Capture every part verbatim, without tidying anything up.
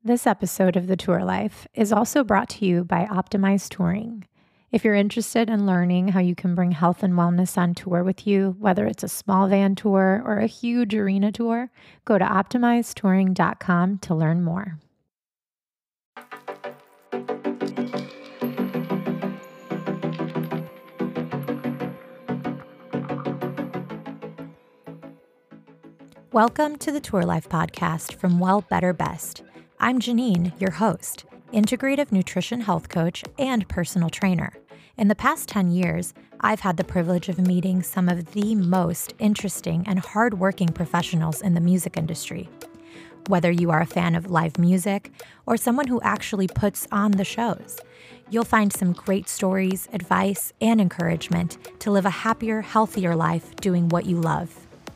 This episode of The Tour Life is also brought to you by Optimize Touring. If you're interested in learning how you can bring health and wellness on tour with you, whether it's a small van tour or a huge arena tour, go to optimize touring dot com to learn more. Welcome to the Tour Life podcast from Well Better Best. I'm Janine, your host, integrative nutrition health coach and personal trainer. In the past ten years, I've had the privilege of meeting some of the most interesting and hardworking professionals in the music industry. Whether you are a fan of live music or someone who actually puts on the shows, you'll find some great stories, advice, and encouragement to live a happier, healthier life doing what you love.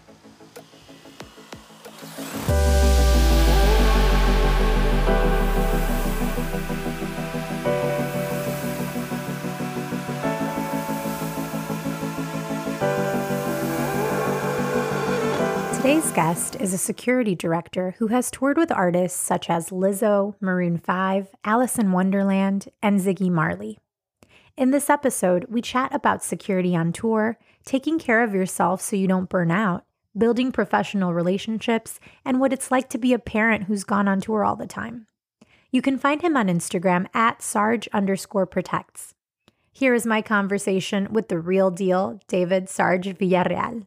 Today's guest is a security director who has toured with artists such as Lizzo, Maroon five, Alice in Wonderland, and Ziggy Marley. In this episode, we chat about security on tour, taking care of yourself so you don't burn out, building professional relationships, and what it's like to be a parent who's gone on tour all the time. You can find him on Instagram at Sarge underscore protects. Here is my conversation with the real deal, David Sarge Villarreal.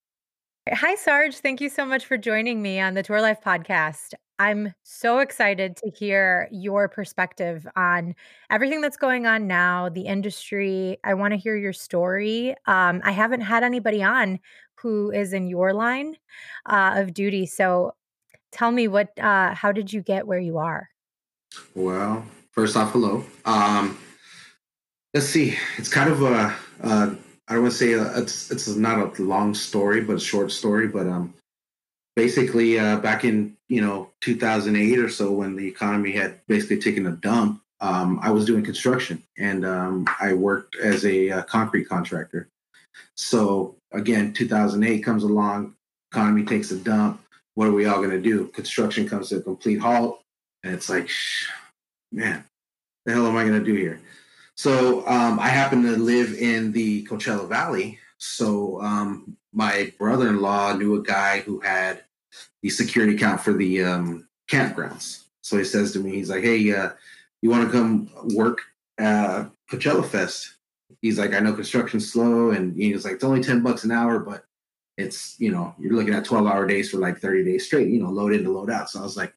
Hi, Sarge. Thank you so much for joining me on the Tour Life podcast. I'm so excited to hear your perspective on everything that's going on now, the industry. I want to hear your story. Um, I haven't had anybody on who is in your line uh, of duty. So tell me what, uh, how did you get where you are? Well, first off, hello. Um, let's see. It's kind of a, a I don't want to say a, it's it's not a long story, but a short story. But um, basically, uh, back in you know two thousand eight or so, when the economy had basically taken a dump, um, I was doing construction, and um, I worked as a, uh concrete contractor. So again, two thousand eight comes along, economy takes a dump. What are we all going to do? Construction comes to a complete halt, and it's like, shh, man, the hell am I going to do here? So um, I happen to live in the Coachella Valley. So um, my brother-in-law knew a guy who had the security account for the um, campgrounds. So he says to me, he's like, hey, uh, you want to come work at Coachella Fest? He's like, I know construction's slow. And he was like, it's only ten bucks an hour, but it's, you know, you're looking at twelve hour days for like thirty days straight, you know, load in to load out. So I was like,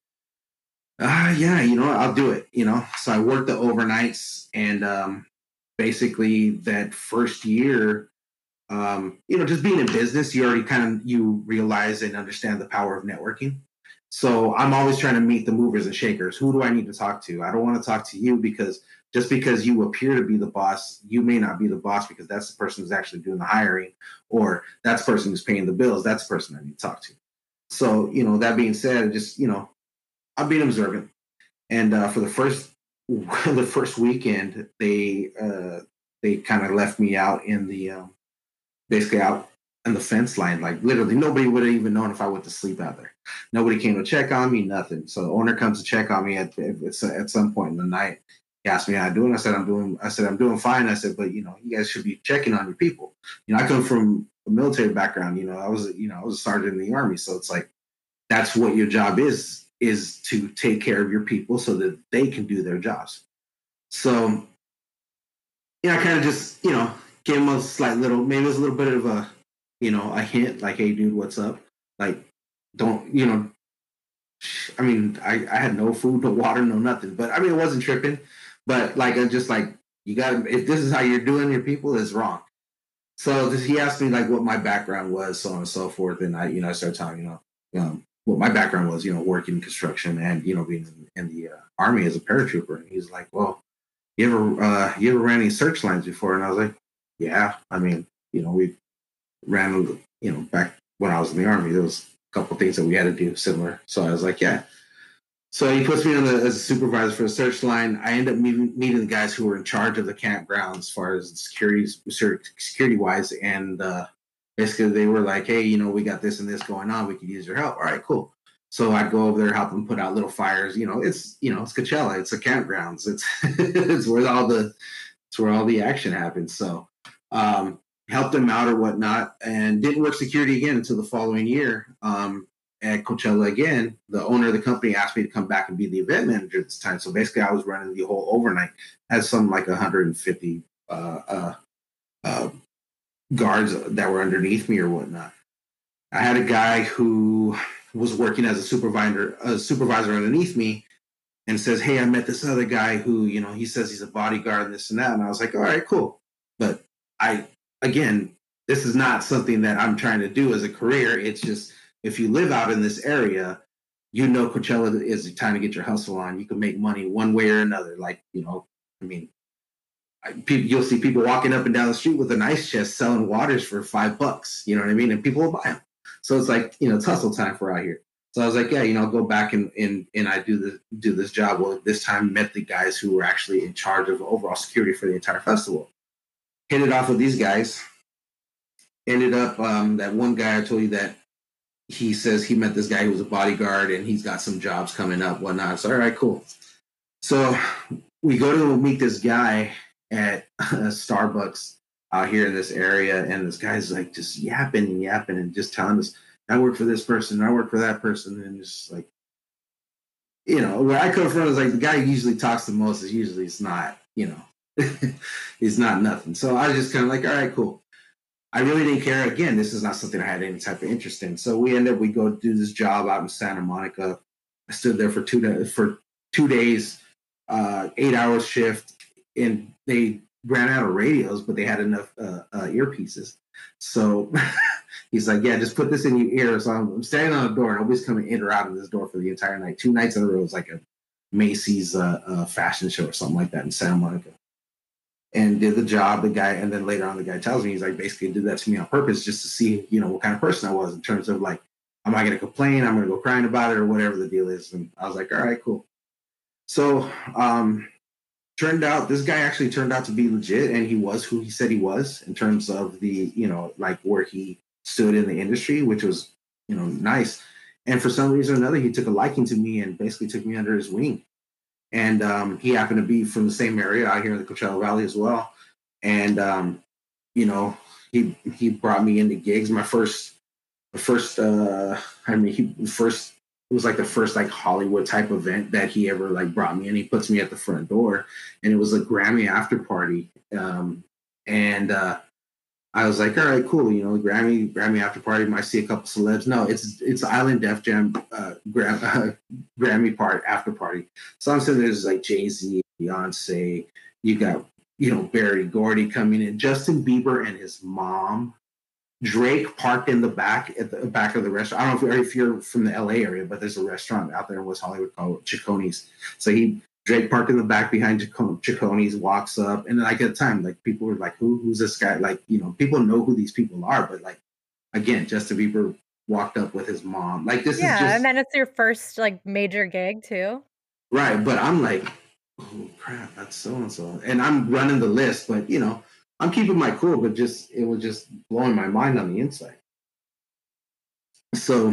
ah, yeah, you know, I'll do it, you know. So I worked the overnights, and um, basically that first year, um, you know, just being in business, you already kind of, you realize and understand the power of networking. So I'm always trying to meet the movers and shakers. Who do I need to talk to? I don't want to talk to you because just because you appear to be the boss, you may not be the boss because that's the person who's actually doing the hiring, or that's the person who's paying the bills. That's the person I need to talk to. So, you know, that being said, I just, you know, I'm being observant. And uh, for the first the first weekend, they uh, they kind of left me out in the um, basically out in the fence line. Like literally, nobody would have even known if I went to sleep out there. Nobody came to check on me, nothing. So the owner comes to check on me at at some point in the night. He asked me how I'm doing. I said I'm doing. I said I'm doing fine. I said, but you know, you guys should be checking on your people. You know, I come from a military background. You know, I was you know I was a sergeant in the Army, so it's like that's what your job is. is to take care of your people so that they can do their jobs. So, yeah, I kind of just, you know, gave him a slight little, maybe it was a little bit of a, you know, a hint, like, hey, dude, what's up? Like, don't, you know, I mean, I, I had no food, no water, no nothing. But, I mean, it wasn't tripping. But, like, I just, like, you got to, if this is how you're doing your people, it's wrong. So this, he asked me, like, what my background was, so on and so forth. And I, you know, I started telling, you know, um, what my background was, you know, working in construction and, you know, being in, in the uh, Army as a paratrooper. And he's like, well, you ever, uh, you ever ran any search lines before? And I was like, yeah, I mean, you know, we ran, you know, back when I was in the Army, there was a couple of things that we had to do similar. So I was like, yeah. So he puts me on the, as a supervisor for the search line. I end up meeting, meeting the guys who were in charge of the campgrounds as far as security, security wise. And, uh, basically, they were like, hey, you know, we got this and this going on. We could use your help. All right, cool. So I'd go over there, help them put out little fires. You know, it's you know it's Coachella, it's a campgrounds, it's it's where all the it's where all the action happens. So um, helped them out or whatnot, and didn't work security again until the following year. Um, at Coachella again, the owner of the company asked me to come back and be the event manager at this time. So basically, I was running the whole overnight. Had some like one hundred fifty uh, uh, uh, guards that were underneath me or whatnot. I had a guy who was working as a supervisor, a supervisor underneath me, and says, "Hey, I met this other guy who, you know, he says he's a bodyguard and this and that." And I was like, "All right, cool." But I, again, this is not something that I'm trying to do as a career. It's just if you live out in this area, you know, Coachella is the time to get your hustle on. You can make money one way or another. Like, you know, I mean, I, people, you'll see people walking up and down the street with an ice chest selling waters for five bucks. You know what I mean? And people will buy them. So it's like, you know, it's hustle time for out here. So I was like, yeah, you know, I'll go back and and and I do the do this job. Well, this time met the guys who were actually in charge of overall security for the entire festival. Hit it off with these guys. Ended up um, that one guy I told you that he says he met this guy who was a bodyguard and he's got some jobs coming up, whatnot. So all right, cool. So we go to meet this guy at uh, Starbucks out here in this area, and this guy's like just yapping and yapping and just telling us, I work for this person, I work for that person, and just like, you know, where I come from is like the guy who usually talks the most is usually it's not, you know, it's not nothing. So I was just kind of like, all right, cool. I really didn't care. Again, this is not something I had any type of interest in. So we ended up, we go do this job out in Santa Monica. I stood there for two days, for two days, uh, eight hour shift, and they ran out of radios, but they had enough uh, uh, earpieces. So he's like, yeah, just put this in your ear. So I'm, I'm standing on the door. Nobody's coming in or out of this door for the entire night. Two nights in a row. It was like a Macy's uh, uh, fashion show or something like that in Santa Monica. And did the job, the guy, and then later on the guy tells me, he's like, basically did that to me on purpose just to see, you know, what kind of person I was in terms of like, am I going to complain? I'm going to go crying about it or whatever the deal is. And I was like, all right, cool. So um, turned out, this guy actually turned out to be legit, and he was who he said he was in terms of the, you know, like where he stood in the industry, which was, you know, nice. And for some reason or another, he took a liking to me and basically took me under his wing. And um, he happened to be from the same area out here in the Coachella Valley as well. And, um, you know, he he brought me into gigs. My first, the first, uh, I mean, he first, it was like the first like Hollywood type event that he ever like brought me in. He puts me at the front door, and it was a Grammy after party. Um, and uh, I was like, all right, cool. You know, Grammy, Grammy after party. Might see a couple celebs. No, it's it's Island Def Jam uh, Gram, uh, Grammy part after party. So I'm saying there's like Jay Z, Beyonce. You got you know Barry Gordy coming in, Justin Bieber and his mom. Drake parked in the back at the back of the restaurant. I don't know if, if you're from the L A area, but there's a restaurant out there in West Hollywood called Chiconi's. So he Drake parked in the back behind Chiconi's, walks up, and like at the time, like people were like, "Who? Who's this guy?" Like, you know, people know who these people are, but like, again, Justin Bieber walked up with his mom. Like, this yeah, is just and then it's your first like major gig too. Right, but I'm like, oh crap, that's so and so, and I'm running the list, but you know, I'm keeping my cool, but just it was just blowing my mind on the inside. So,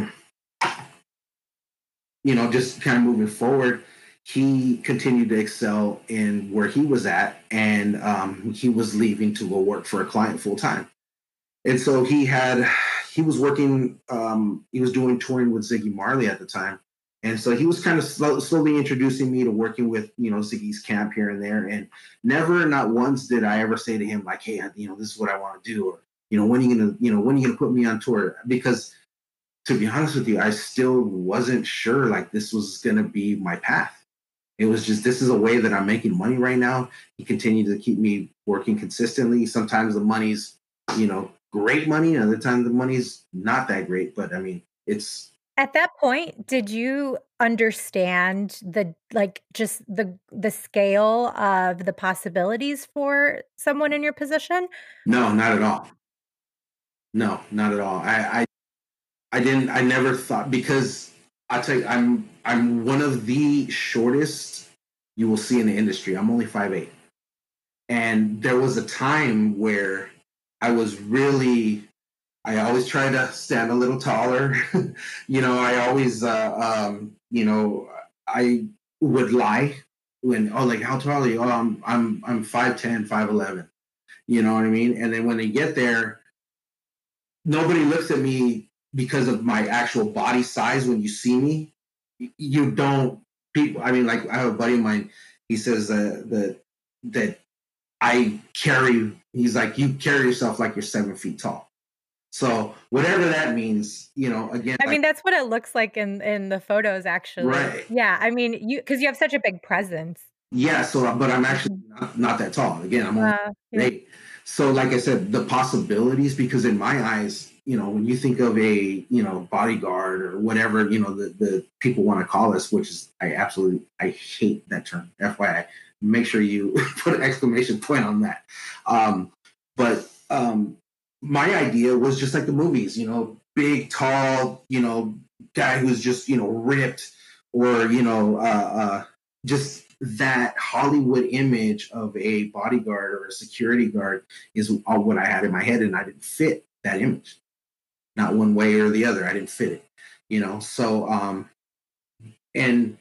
you know, just kind of moving forward. He continued to excel in where he was at, and um, he was leaving to go work for a client full time. And so he had, he was working, um, he was doing touring with Ziggy Marley at the time. And so he was kind of slow, slowly introducing me to working with, you know, Ziggy's camp here and there. And never, not once did I ever say to him, like, hey, you know, this is what I want to do. Or, you know, when are you going to, you know, when are you going to put me on tour? Because to be honest with you, I still wasn't sure like this was going to be my path. It was just, this is a way that I'm making money right now. He continued to keep me working consistently. Sometimes the money's, you know, great money. And other times the money's not that great. But I mean, it's. At that point, did you understand the like just the the scale of the possibilities for someone in your position? No, not at all. No, not at all. I, I, I didn't, I never thought, because I tell you, I'm, I'm one of the shortest you will see in the industry. I'm only five eight. And there was a time where I was really, I always try to stand a little taller. you know, I always, uh, um, you know, I would lie when, oh, like, how tall are you? Oh, I'm, I'm, I'm five ten, five eleven. You know what I mean? And then when they get there, nobody looks at me because of my actual body size. When you see me, you don't, people, I mean, like, I have a buddy of mine, he says uh, that, that I carry, he's like, you carry yourself like you're seven feet tall. So whatever that means, you know, again, I like, mean, that's what it looks like in in the photos, actually. right. Yeah, I mean, you because you have such a big presence. Yeah. So, but I'm actually Mhm. not, not that tall. Again, I'm only Uh, yeah. eight. So, like I said, the possibilities, because in my eyes, you know, when you think of a, you know, bodyguard or whatever, you know, the, the people want to call us, which is, I absolutely, I hate that term. F Y I, make sure you put an exclamation point on that. Um, but um, my idea was just like the movies, you know, big, tall, you know, guy who's just, you know, ripped, or, you know, uh, uh, just that Hollywood image of a bodyguard or a security guard is all what I had in my head, and I didn't fit that image, not one way or the other. I didn't fit it, you know. So, um, and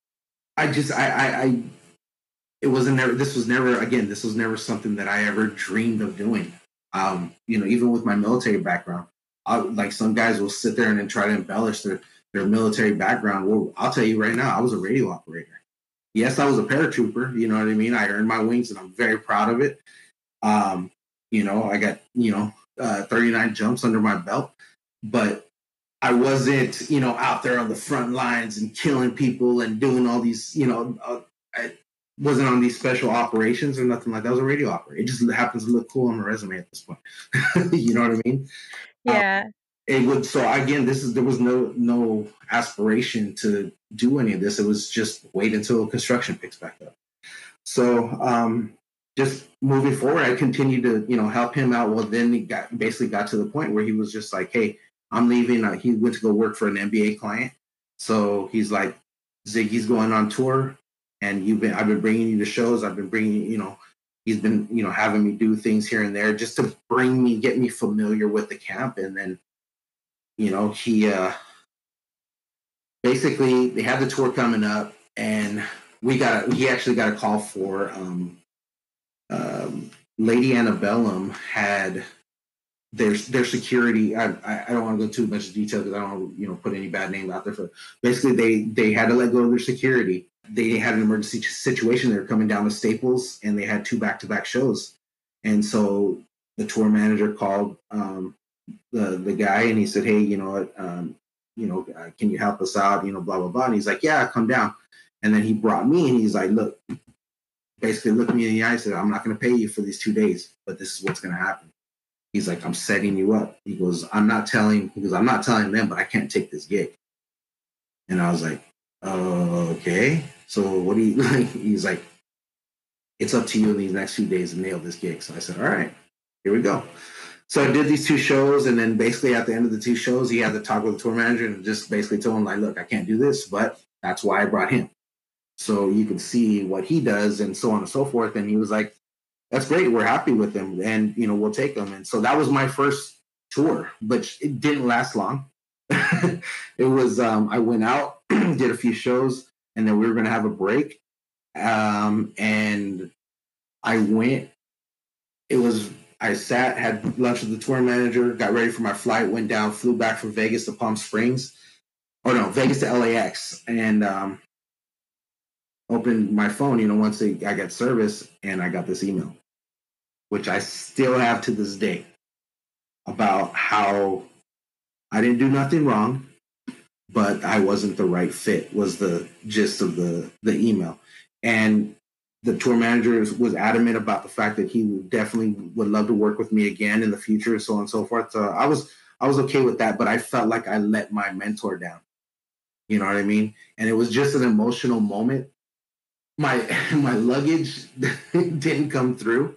I just, I, I, I it wasn't never. This was never, again, this was never something that I ever dreamed of doing. Um, you know, even with my military background, I, like, some guys will sit there and then try to embellish their their military background. Well, I'll tell you right now, I was a radio operator. Yes, I was a paratrooper. You know what I mean? I earned my wings, and I'm very proud of it. Um, you know, I got, you know, uh, thirty-nine jumps under my belt, but I wasn't, you know, out there on the front lines and killing people and doing all these, you know, uh, I wasn't on these special operations or nothing like that. I was a radio operator. It just happens to look cool on my resume at this point. you know what I mean? Uh, Yeah. it would, so again, this is, there was no no aspiration to do any of this. It was just wait until construction picks back up. So um, just moving forward, I continued to, you know, help him out. Well, then he got basically got to the point where he was just like, hey, I'm leaving. Uh, he went to go work for an N B A client. So he's like, Ziggy's going on tour, and you've been, I've been bringing you to shows. I've been bringing, you know, he's been, you know, having me do things here and there just to bring me, get me familiar with the camp. And then, you know, he uh, basically, they had the tour coming up, and we got, he actually got a call for, um, um, Lady Antebellum had their their security. I, I, I don't want to go too much detail because I don't want to, you know, put any bad name out there. For basically, they they had to let go of their security. They had an emergency situation. They were coming down to Staples, and they had two back to back shows. And so the tour manager called um, the the guy, and he said, "Hey, you know what? Um, you know, uh, can you help us out? You know, blah blah blah." And he's like, "Yeah, come down." And then he brought me, and he's like, "Look." Basically looked me in the eye and said, I'm not going to pay you for these two days, but this is what's going to happen. He's like, I'm setting you up. He goes, I'm not telling, he goes, I'm not telling them, but I can't take this gig. And I was like, oh, okay. So what do you like? He's like, it's up to you in these next few days to nail this gig. So I said, all right, here we go. So I did these two shows, and then basically at the end of the two shows, he had to talk with the tour manager and just basically told him, like, look, I can't do this, but that's why I brought him. So you can see what he does and so on and so forth. And he was like, that's great. We're happy with him, and, you know, we'll take him. And so that was my first tour, but it didn't last long. it was, um, I went out, did a few shows, and then we were going to have a break. Um, and I went, it was, I sat, had lunch with the tour manager, got ready for my flight, went down, flew back from Vegas to Palm Springs, or no, Vegas to L A X. And, um, opened my phone, you know, once I got service, and I got this email, which I still have to this day, about how I didn't do nothing wrong, but I wasn't the right fit, was the gist of the, the email. And the tour manager was adamant about the fact that he would definitely would love to work with me again in the future, so on and so forth. So I was, I was okay with that, but I felt like I let my mentor down. You know what I mean? And it was just an emotional moment. My my luggage didn't come through.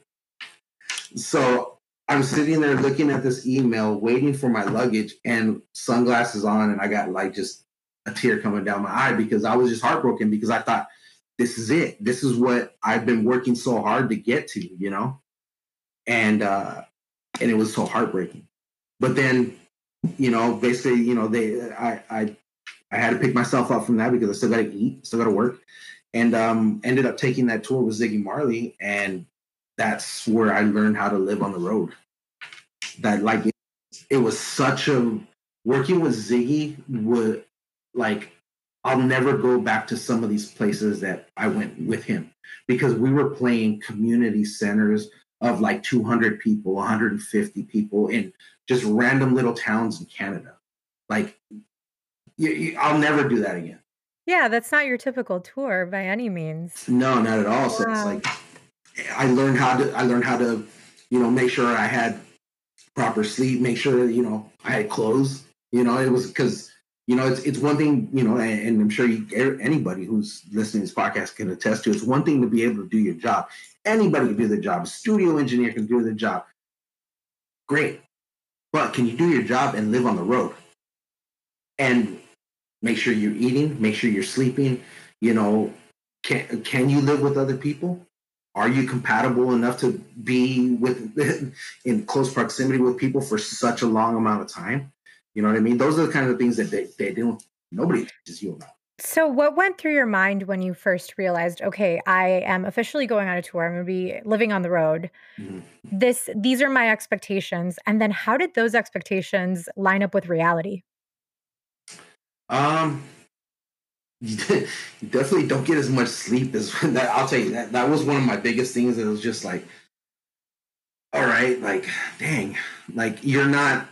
So I'm sitting there looking at this email, waiting for my luggage, and sunglasses on, and I got like just a tear coming down my eye because I was just heartbroken, because I thought, this is it. This is what I've been working so hard to get to, you know? And uh and it was so heartbreaking. But then, you know, basically, you know, they, I, I, I had to pick myself up from that because I still got to eat, still got to work, and um, ended up taking that tour with Ziggy Marley, and that's where I learned how to live on the road. That like it, it was such a working with Ziggy would like I'll never go back to some of these places that I went with him because we were playing community centers of like two hundred people, one hundred fifty people in just random little towns in Canada. Like, you, you, I'll never do that again. Yeah, that's not your typical tour by any means. No, not at all. So it's Wow. like I learned how to I learned how to, you know, make sure I had proper sleep, make sure you know I had clothes. You know, it was because you know it's it's one thing, you know, and, and I'm sure you, anybody who's listening to this podcast can attest to. It's one thing to be able to do your job. Anybody can do the job. A studio engineer can do the job. Great, but can you do your job and live on the road and make sure you're eating, make sure you're sleeping? You know, can can you live with other people? Are you compatible enough to be with in close proximity with people for such a long amount of time? You know what I mean? Those are the kind of things that they, they don't nobody teaches you about. So what went through your mind when you first realized, okay, I am officially going on a tour. I'm going to be living on the road. Mm-hmm. This these are my expectations. And then how did those expectations line up with reality? Um, you definitely don't get as much sleep as that. I'll tell you that that was one of my biggest things. It was just like, all right, like, dang, like you're not.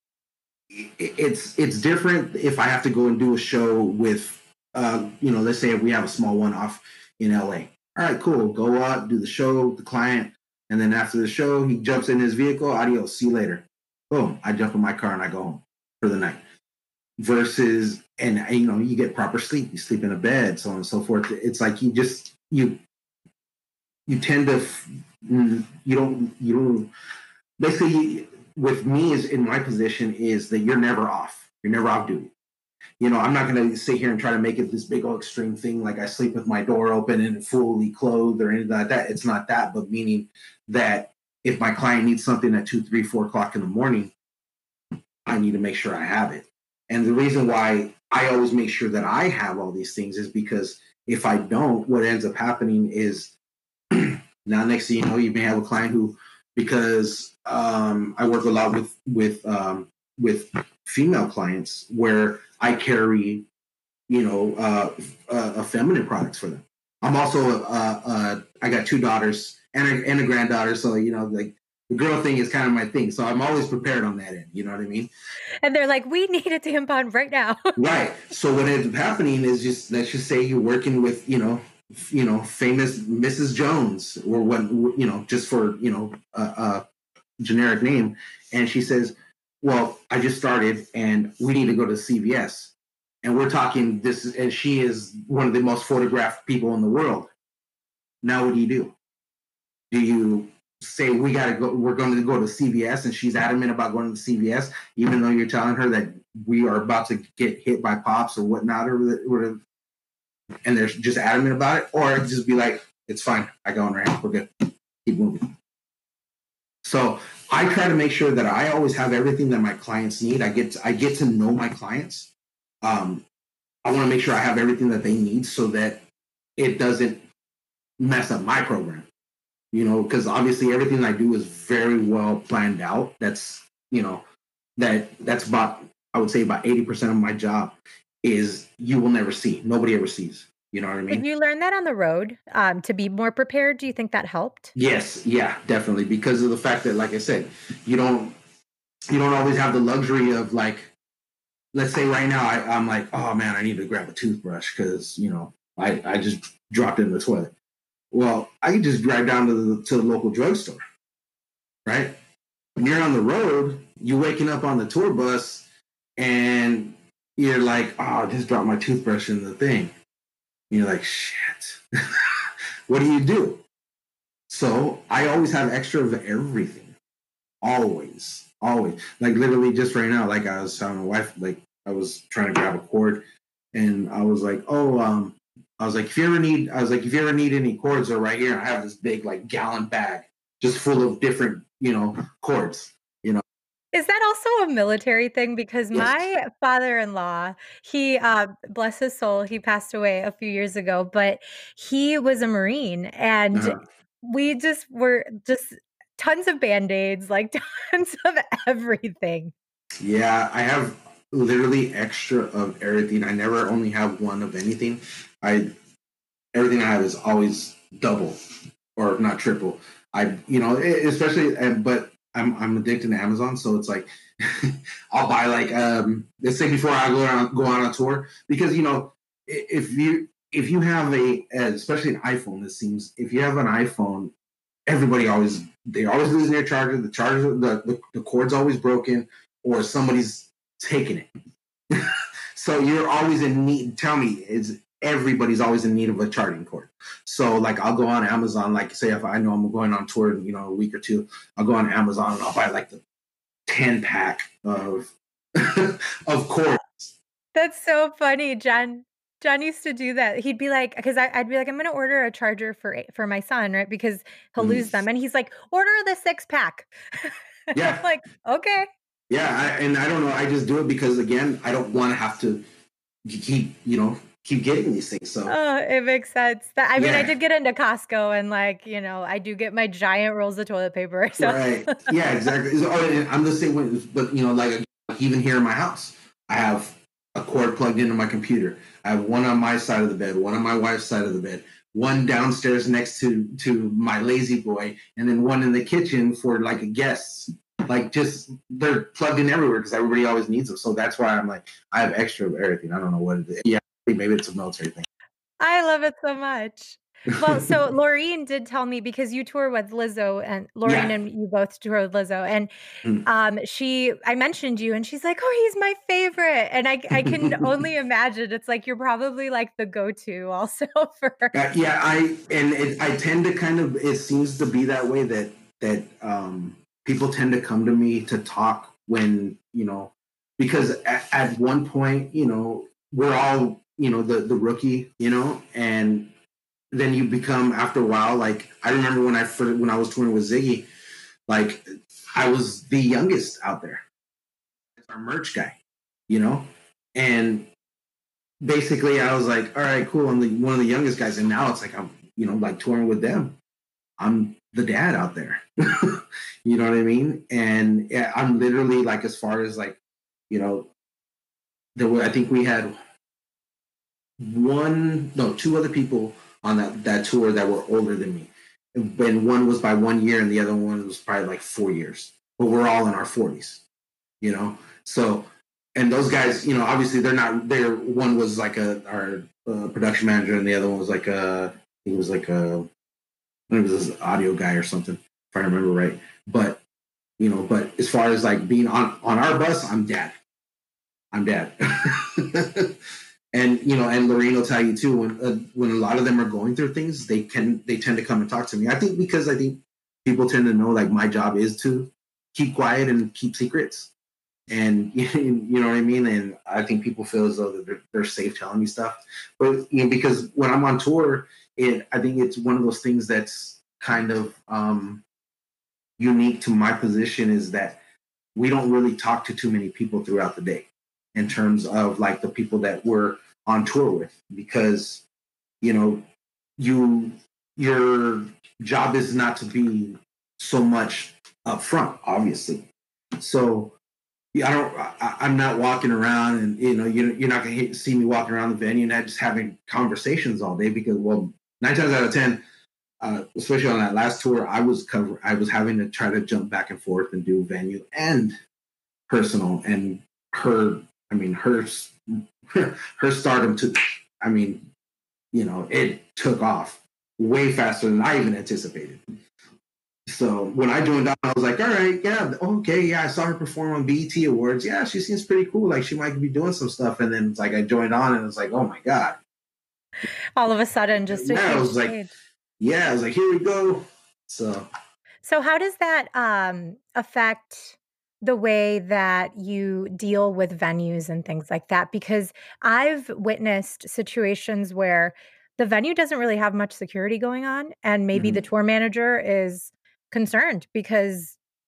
It's it's different if I have to go and do a show with, uh, you know, let's say if we have a small one off in L A. All right, cool. Go out, do the show, the client, and then after the show, he jumps in his vehicle. Adios, see you later. Boom. I jump in my car and I go home for the night. Versus, and you know, you get proper sleep. You sleep in a bed, so on and so forth. It's like you just you you tend to you don't you don't basically. With me is in my position is that you're never off. You're never off duty. You know, I'm not going to sit here and try to make it this big old extreme thing like I sleep with my door open and fully clothed or anything like that. It's not that, but meaning that if my client needs something at two, three, four o'clock in the morning, I need to make sure I have it. And the reason why I always make sure that I have all these things is because if I don't, what ends up happening is now next thing you know, you may have a client who, because um, I work a lot with with um, with female clients where I carry, you know, uh, uh, feminine products for them. I'm also uh, uh, I got two daughters and a, and a granddaughter, so you know, like the girl thing is kind of my thing. So I'm always prepared on that end. You know what I mean? And they're like, we need a tampon right now. Right. So what ends up happening is just let's just say you're working with, you know, you know, famous Missus Jones or what, you know, just for, you know, a, a generic name. And she says, well, I just started and we need to go to C V S. And we're talking this, and she is one of the most photographed people in the world. Now, what do you do? Do you say we got to go, we're going to go to C V S and she's adamant about going to C V S, even though you're telling her that we are about to get hit by pops or whatnot, or, or and they're just adamant about it, or just be like, it's fine. I go on her hand. We're good. Keep moving. So I try to make sure that I always have everything that my clients need. I get to, I get to know my clients. Um, I want to make sure I have everything that they need so that it doesn't mess up my program. You know, because obviously everything I do is very well planned out. That's, you know, that that's about, I would say about eighty percent of my job is you will never see. Nobody ever sees. You know what I mean? Did you learn that on the road um, to be more prepared? Do you think that helped? Yes. Yeah, definitely. Because of the fact that, like I said, you don't, you don't always have the luxury of like, let's say right now I, I'm like, oh man, I need to grab a toothbrush because, you know, I, I just dropped it in the toilet. Well, I can just drive down to the, to the local drugstore, right? When you're on the road, you're waking up on the tour bus and you're like, oh, I just dropped my toothbrush in the thing. And you're like, shit. What do you do? So I always have extra of everything. Always. Always. Like literally just right now, like I was telling my wife, like I was trying to grab a cord and I was like, oh, um, I was like, if you ever need, I was like, if you ever need any cords, are right here. I have this big like gallon bag just full of different, you know, cords, you know. Is that also a military thing? Because Yes. my father-in-law, he, uh, bless his soul, he passed away a few years ago, but he was a Marine, and Uh-huh. we just were just tons of Band-Aids, like, tons of everything. Yeah, I have literally extra of everything. I never only have one of anything. I Everything I have is always double or not triple. I you know e- especially and but I'm I'm addicted to Amazon, so it's like I'll buy like um let's say before I go on go on a tour because you know if you if you have a especially an iPhone, it seems if you have an iPhone, everybody always they always losing their charger. The charger the, the the cord's always broken or somebody's taking it. So you're always in need. Tell me, is everybody's always in need of a charging cord? So like I'll go on Amazon, like say if I know I'm going on tour, in, you know, a week or two, I'll go on Amazon and I'll buy like the ten pack of of cords. That's so funny, John John used to do that. He'd be like, because I'd be like, "I'm gonna order a charger for a for my son," right? Because he'll Mm. lose them, and he's like, "Order the six pack." I'm Yeah, like, "Okay." yeah, I, and I don't know. I just do it because again, I don't want to have to keep you know keep getting these things. So Oh, it makes sense. That I mean, I yeah, did get into Costco and, like, you know, I do get my giant rolls of toilet paper, so right. Yeah, exactly. So, oh, and I'm the same way, but you know, like even here in my house, I have a cord plugged into my computer. I have one on my side of the bed, one on my wife's side of the bed, one downstairs next to to my lazy boy, and then one in the kitchen for like a guest. Like just they're plugged in everywhere because everybody always needs them. So that's why I'm like I have extra of everything. I don't know what it is. Yeah, maybe it's a military I love it so much. Well, thing. so Laureen did tell me because you tour with Lizzo and Laureen Yeah. and you both tour with Lizzo, and Mm. um, she I mentioned you and she's like, "Oh, he's my favorite." And I I can only imagine it's like you're probably like the go-to also for her. Uh, yeah, I and it, I tend to kind of it seems to be that way that that um, people tend to come to me to talk when you know because at, at one point you know we're all you know the the rookie you know and then you become after a while like I remember when I first when I was touring with Ziggy like I was the youngest out there, our merch guy, you know, and basically I was like, all right, cool. I'm the, one of the youngest guys, and now it's like I'm, you know, like touring with them. I'm the dad out there. You know what I mean? And yeah, I'm literally like, as far as like, you know, there were I think we had one, no, two other people on that that tour that were older than me, and one was by one year, and the other one was probably like four years. But we're all in our forties, you know. So and those guys, you know, obviously they're not. They're one was like a our uh, production manager, and the other one was like a he was like a it was this audio guy or something, if I remember right. But you know, but as far as like being on on our bus, I'm dad. I'm dad. And you know, and Lorene will tell you too when uh, when a lot of them are going through things, they can they tend to come and talk to me. I think because I think people tend to know like my job is to keep quiet and keep secrets and you know what I mean. And I think people feel as though they're, they're safe telling me stuff, but you know, because when I'm on tour, it I think it's one of those things that's kind of um, unique to my position is that we don't really talk to too many people throughout the day in terms of like the people that we're on tour with because you know you your job is not to be so much up front obviously so yeah, I don't. I, I'm not walking around, and you know, you, you're not going to see me walking around the venue and just having conversations all day because, well, nine times out of ten, uh, especially on that last tour, I was cover. I was having to try to jump back and forth and do venue and personal, and her. I mean, her her stardom took. I mean, you know, it took off way faster than I even anticipated. So when I joined on, I was like, all right, yeah, okay, yeah, I saw her perform on B E T Awards. Yeah, she seems pretty cool. Like she might be doing some stuff. And then it's like I joined on and it's like, oh my God. All of a sudden, just a Yeah, I huge was like, change. yeah, I was like, here we go. So So how does that, um, affect the way that you deal with venues and things like that? Because I've witnessed situations where the venue doesn't really have much security going on, and maybe the mhm. tour manager is concerned because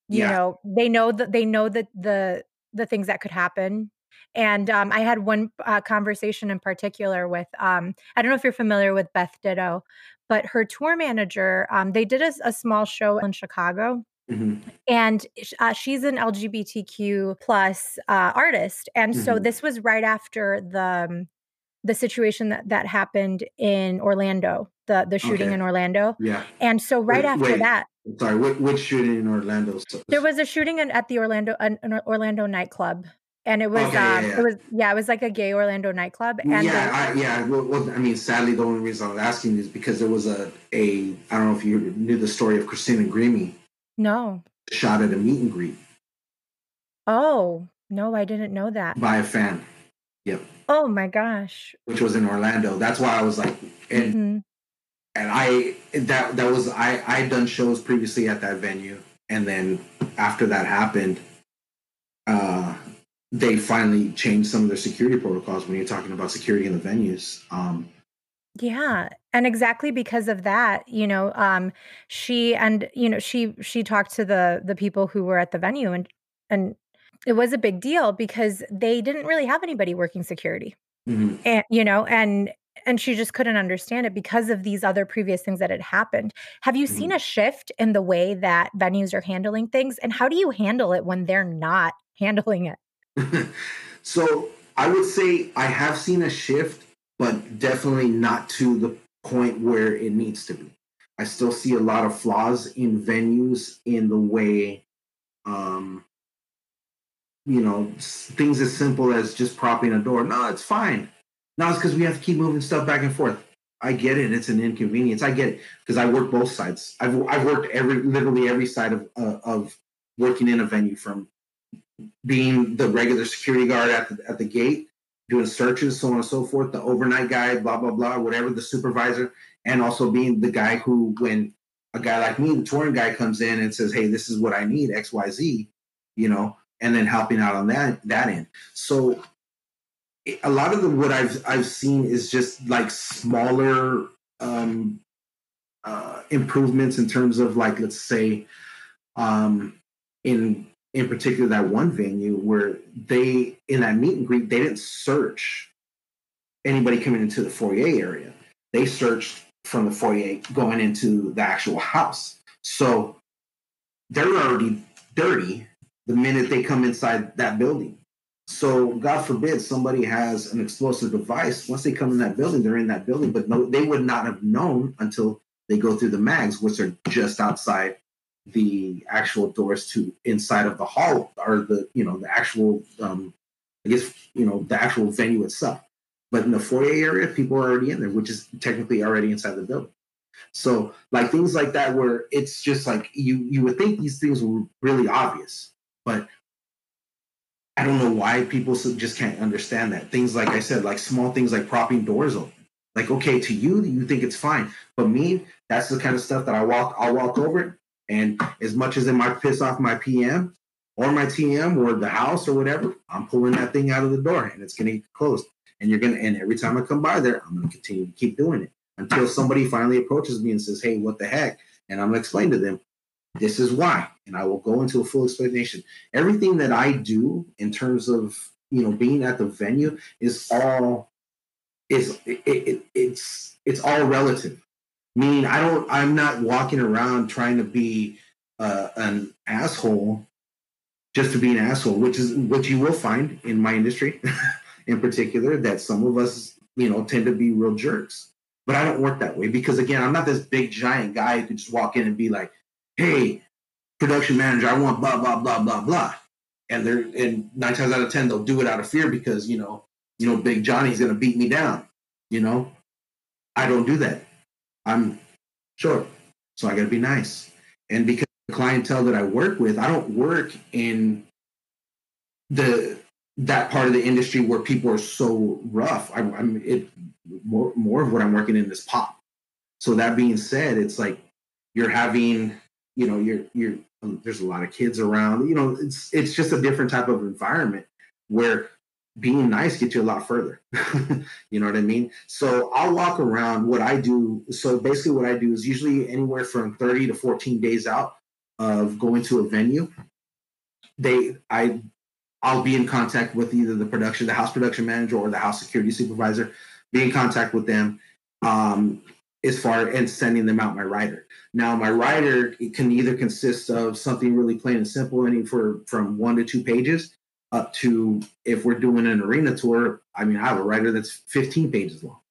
You Yeah. know, they know that they know that the the things that could happen. And, um, I had one, uh, conversation in particular with, um I don't know if you're familiar with Beth Ditto, but her tour manager, um, they did a s a small show in Chicago, Hmm. and sh uh, she's an L G B T Q plus, uh, artist, and so Hmm. this was right after the, um, the situation that that happened in Orlando, the the shooting Okay. in Orlando, Yeah. and so right Wait, after wait. that, Sorry. Which, which shooting in Orlando? So- there was a shooting in at the Orlando an an Orlando nightclub, and it was, Okay. um, Yeah. it Yeah. was yeah, it was like a gay Orlando nightclub, and Yeah, they I, yeah. Well, well, I mean, sadly, the only reason I was asking is because there was a, a I don't know if you knew the story of Christina Grimmie No. shot at a meet and greet Oh, no, I didn't know that. by a fan. Yep, Oh my gosh. which was in Orlando. That's why I was like, and Mhm. and I that that was I I'd done shows previously at that venue, and then after that happened, uh, they finally changed some of their security protocols when you're talking about security in the venues. Um, Yeah, and exactly because of that, you know, um, she and you know, she she talked to the the people who were at the venue, and and it was a big deal because they didn't really have anybody working security. mhm, And, you know, and and she just couldn't understand it because of these other previous things that had happened. Have you seen mhm. a shift in the way that venues are handling things, and how do you handle it when they're not handling it? So I would say I have seen a shift, but definitely not to the point where it needs to be. I still see a lot of flaws in venues in the way, um, you know, s- things as simple as just propping a door. No, it's fine. No, it's because we have to keep moving stuff back and forth. I get it. It's an inconvenience. I get it because I work both sides. I've I've worked every literally every side of uh, of working in a venue, from being the regular security guard at the, at the gate, doing searches, so on and so forth, the overnight guy, blah, blah, blah, whatever, the supervisor, and also being the guy who, when a guy like me, the touring guy, comes in and says, hey, this is what I need, X Y Z, you know, and then helping out on that, that end. So a lot of the, what I've, I've seen is just like smaller um, uh, improvements in terms of, like, let's say, um, in in particular that one venue where they, in that meet and greet, they didn't search anybody coming into the foyer area. They searched from the foyer going into the actual house. So they're already dirty the minute they come inside that building. So God forbid somebody has an explosive device. Once they come in that building, they're in that building, but no, they would not have known until they go through the mags, which are just outside the actual doors to inside of the hall, or the, you know, the actual, um, I guess, you know, the actual venue itself. But in the foyer area, people are already in there, which is technically already inside the building. So like things like that, where it's just like you you would think these things were really obvious, but I don't know why people just can't understand that. Things like I said, like small things like propping doors open. Like, okay, to you, you think it's fine, but me, that's the kind of stuff that I walk. I'll walk over it, and as much as it might piss off my P M or my T M or the house or whatever, I'm pulling that thing out of the door, and it's going to get closed. And you're gonna, and every time I come by there, I'm going to continue to keep doing it until somebody finally approaches me and says, "Hey, what the heck?" And I'm going to explain to them, this is why, and I will go into a full explanation. Everything that I do in terms of, you know, being at the venue is all is it, it, it's it's all relative. Meaning, I don't. I'm not walking around trying to be uh, an asshole just to be an asshole, which is what you will find in my industry, in particular, that some of us, you know, tend to be real jerks. But I don't work that way because, again, I'm not this big giant guy who could just walk in and be like, "Hey, production manager, I want blah blah blah blah blah," and they're and nine times out of ten they'll do it out of fear because, you know, you know, Big Johnny's gonna beat me down. You know, I don't do that. I'm short, so I got to be nice. And because the clientele that I work with, I don't work in the that part of the industry where people are so rough. I, I'm it more more of what I'm working in is pop. So that being said, it's like you're having, you know, you're you're there's a lot of kids around. You know, it's it's just a different type of environment where being nice gets you a lot further. You know what I mean? So I'll walk around. What I do, so basically, what I do is usually anywhere from thirty to fourteen days out. of going to a venue, they I I'll be in contact with either the production, the house production manager, or the house security supervisor. Be in contact with them um, as far and sending them out my rider. Now, my rider it can either consist of something really plain and simple, any for from one to two pages, up to if we're doing an arena tour. I mean, I have a rider that's fifteen pages long.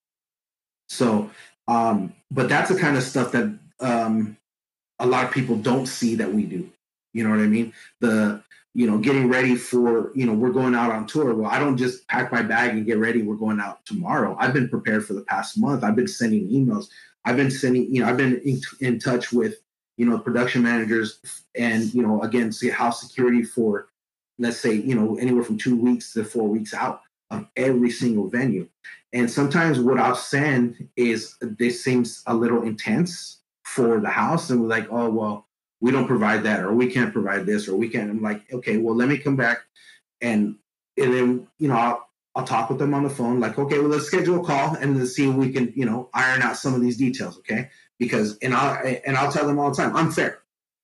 So, um, but that's the kind of stuff that um, a lot of people don't see that we do. You know what I mean? The you know, getting ready for, you know, we're going out on tour. Well, I don't just pack my bag and get ready. We're going out tomorrow. I've been prepared for the past month. I've been sending emails. I've been sending, you know, I've been in, in touch with, you know, production managers and, you know, again, see house security for, let's say, you know, anywhere from two weeks to four weeks out of every single venue. And sometimes what I'll send is, this seems a little intense for the house. And we're like, oh, well, we don't provide that, or we can't provide this, or we can't. I'm like, okay, well, let me come back and and then, you know, I'll, I'll talk with them on the phone. Like, okay, well, let's schedule a call and let's see if we can, you know, iron out some of these details. Okay. Because, and I'll, and I'll tell them all the time, I'm fair.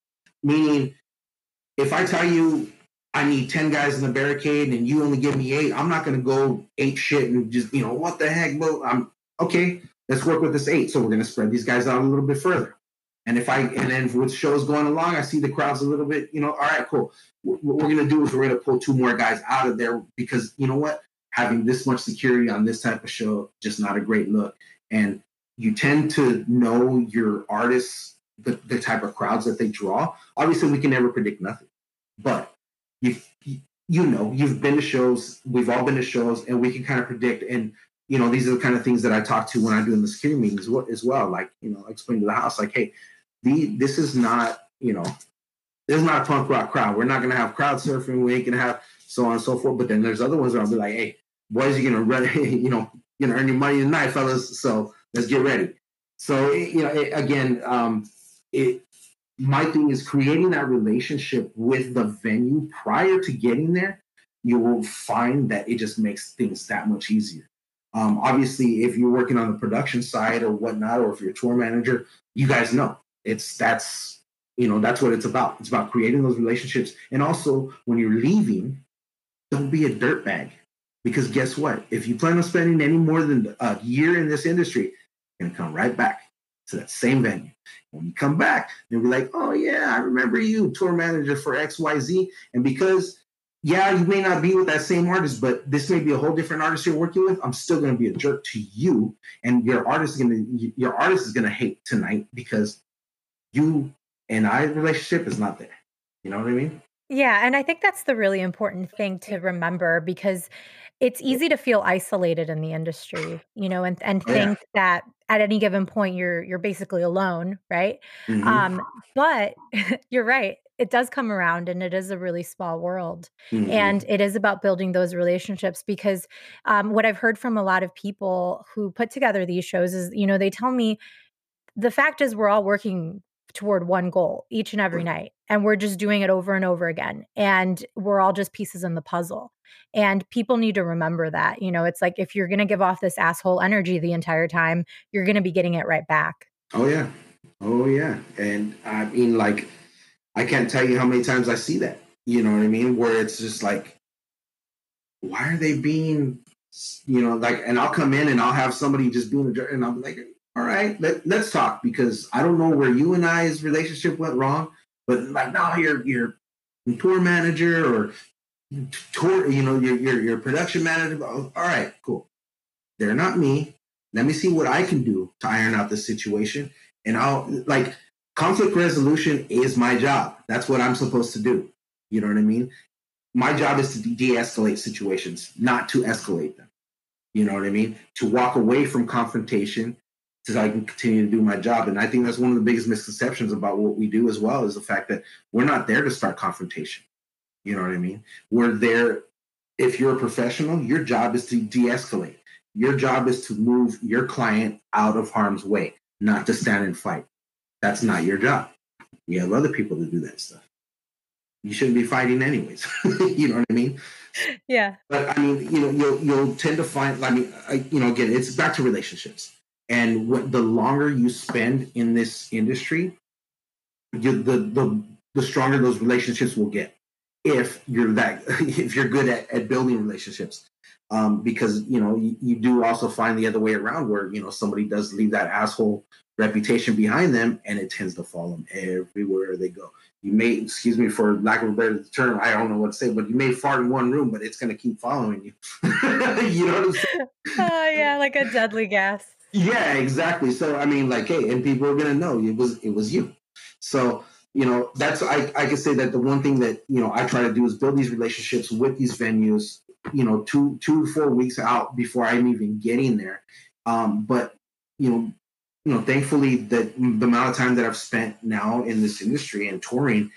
Meaning if I tell you I need ten guys in the barricade and you only give me eight, I'm not going to go ape shit and just, you know, what the heck, bro? I'm okay. Let's work with this eight. So we're going to spread these guys out a little bit further. And if I, and then with shows going along, I see the crowd's a little bit, you know, all right, cool. What we're going to do is we're going to pull two more guys out of there because, you know what, having this much security on this type of show, just not a great look. And you tend to know your artists, the, the type of crowds that they draw. Obviously, we can never predict nothing, but you you know, you've been to shows, we've all been to shows, and we can kind of predict. And you know, these are the kind of things that I talk to when I do in the security meetings as well. Like, you know, explain to the house, like, hey, the this is not, you know, this is not a punk rock crowd. We're not going to have crowd surfing. We ain't going to have so on and so forth. But then there's other ones where I'll be like, hey, boys, you're going to run, you know, you're going to earn your money tonight, fellas. So let's get ready. So, you know, it, again, um, it, my thing is creating that relationship with the venue prior to getting there. You will find that it just makes things that much easier. Um, obviously, if you're working on the production side or whatnot, or if you're a tour manager, you guys know it's that's you know that's what it's about. It's about creating those relationships, and also when you're leaving, don't be a dirtbag, because guess what? If you plan on spending any more than a year in this industry, you're gonna come right back to that same venue. When you come back, they'll be like, "Oh yeah, I remember you, tour manager for X Y Z," and because yeah, you may not be with that same artist, but this may be a whole different artist you're working with. I'm still going to be a jerk to you, and your artist is going to your artist is going to hate tonight because you and I relationship is not there. You know what I mean? Yeah, and I think that's the really important thing to remember, because it's easy to feel isolated in the industry, you know, and and Oh, yeah. think that at any given point you're you're basically alone, right? Mm-hmm. Um, but you're right. It does come around, and it is a really small world. Mm-hmm. And it is about building those relationships, because um, what I've heard from a lot of people who put together these shows is, you know, they tell me the fact is we're all working toward one goal each and every night, and we're just doing it over and over again, and we're all just pieces in the puzzle. And people need to remember that. You know, it's like, if you're going to give off this asshole energy the entire time, you're going to be getting it right back. Oh yeah, oh yeah. And I mean, like, I can't tell you how many times I see that. You know what I mean? Where it's just like, why are they being, you know, like, and I'll come in and I'll have somebody just being a jerk, and I'll be like, all right, let, let's talk, because I don't know where you and I's relationship went wrong, but like, no, you're you're tour manager or tour, you know, you're you're, you're production manager. All right, cool. They're not me. Let me see what I can do to iron out the situation, and I'll like conflict resolution is my job. That's what I'm supposed to do. You know what I mean? My job is to de-escalate situations, not to escalate them. You know what I mean? To walk away from confrontation so I can continue to do my job. And I think that's one of the biggest misconceptions about what we do as well, is the fact that we're not there to start confrontation. You know what I mean? We're there, if you're a professional, your job is to de-escalate. Your job is to move your client out of harm's way, not to stand and fight. That's not your job. We have other people to do that stuff. You shouldn't be fighting anyways. You know what I mean? Yeah. But I mean, you know, you'll you'll tend to find. I mean, I, you know, again, it's back to relationships. And what, the longer you spend in this industry, you, the the the stronger those relationships will get if you're that if you're good at, at building relationships. Um, because you know you, you do also find the other way around where you know somebody does leave that asshole reputation behind them, and it tends to follow them everywhere they go. You may, excuse me for lack of a better term, I don't know what to say, but you may fart in one room, but it's going to keep following you. You know what I'm saying? Oh yeah, like a deadly gas. Yeah, exactly. So I mean, like, hey, and people are gonna know it was it was you. So you know, that's I I can say that the one thing that you know I try to do is build these relationships with these venues. You know, two two to four weeks out before I'm even getting there. Um, but you know, you know, thankfully that the amount of time that I've spent now in this industry and touring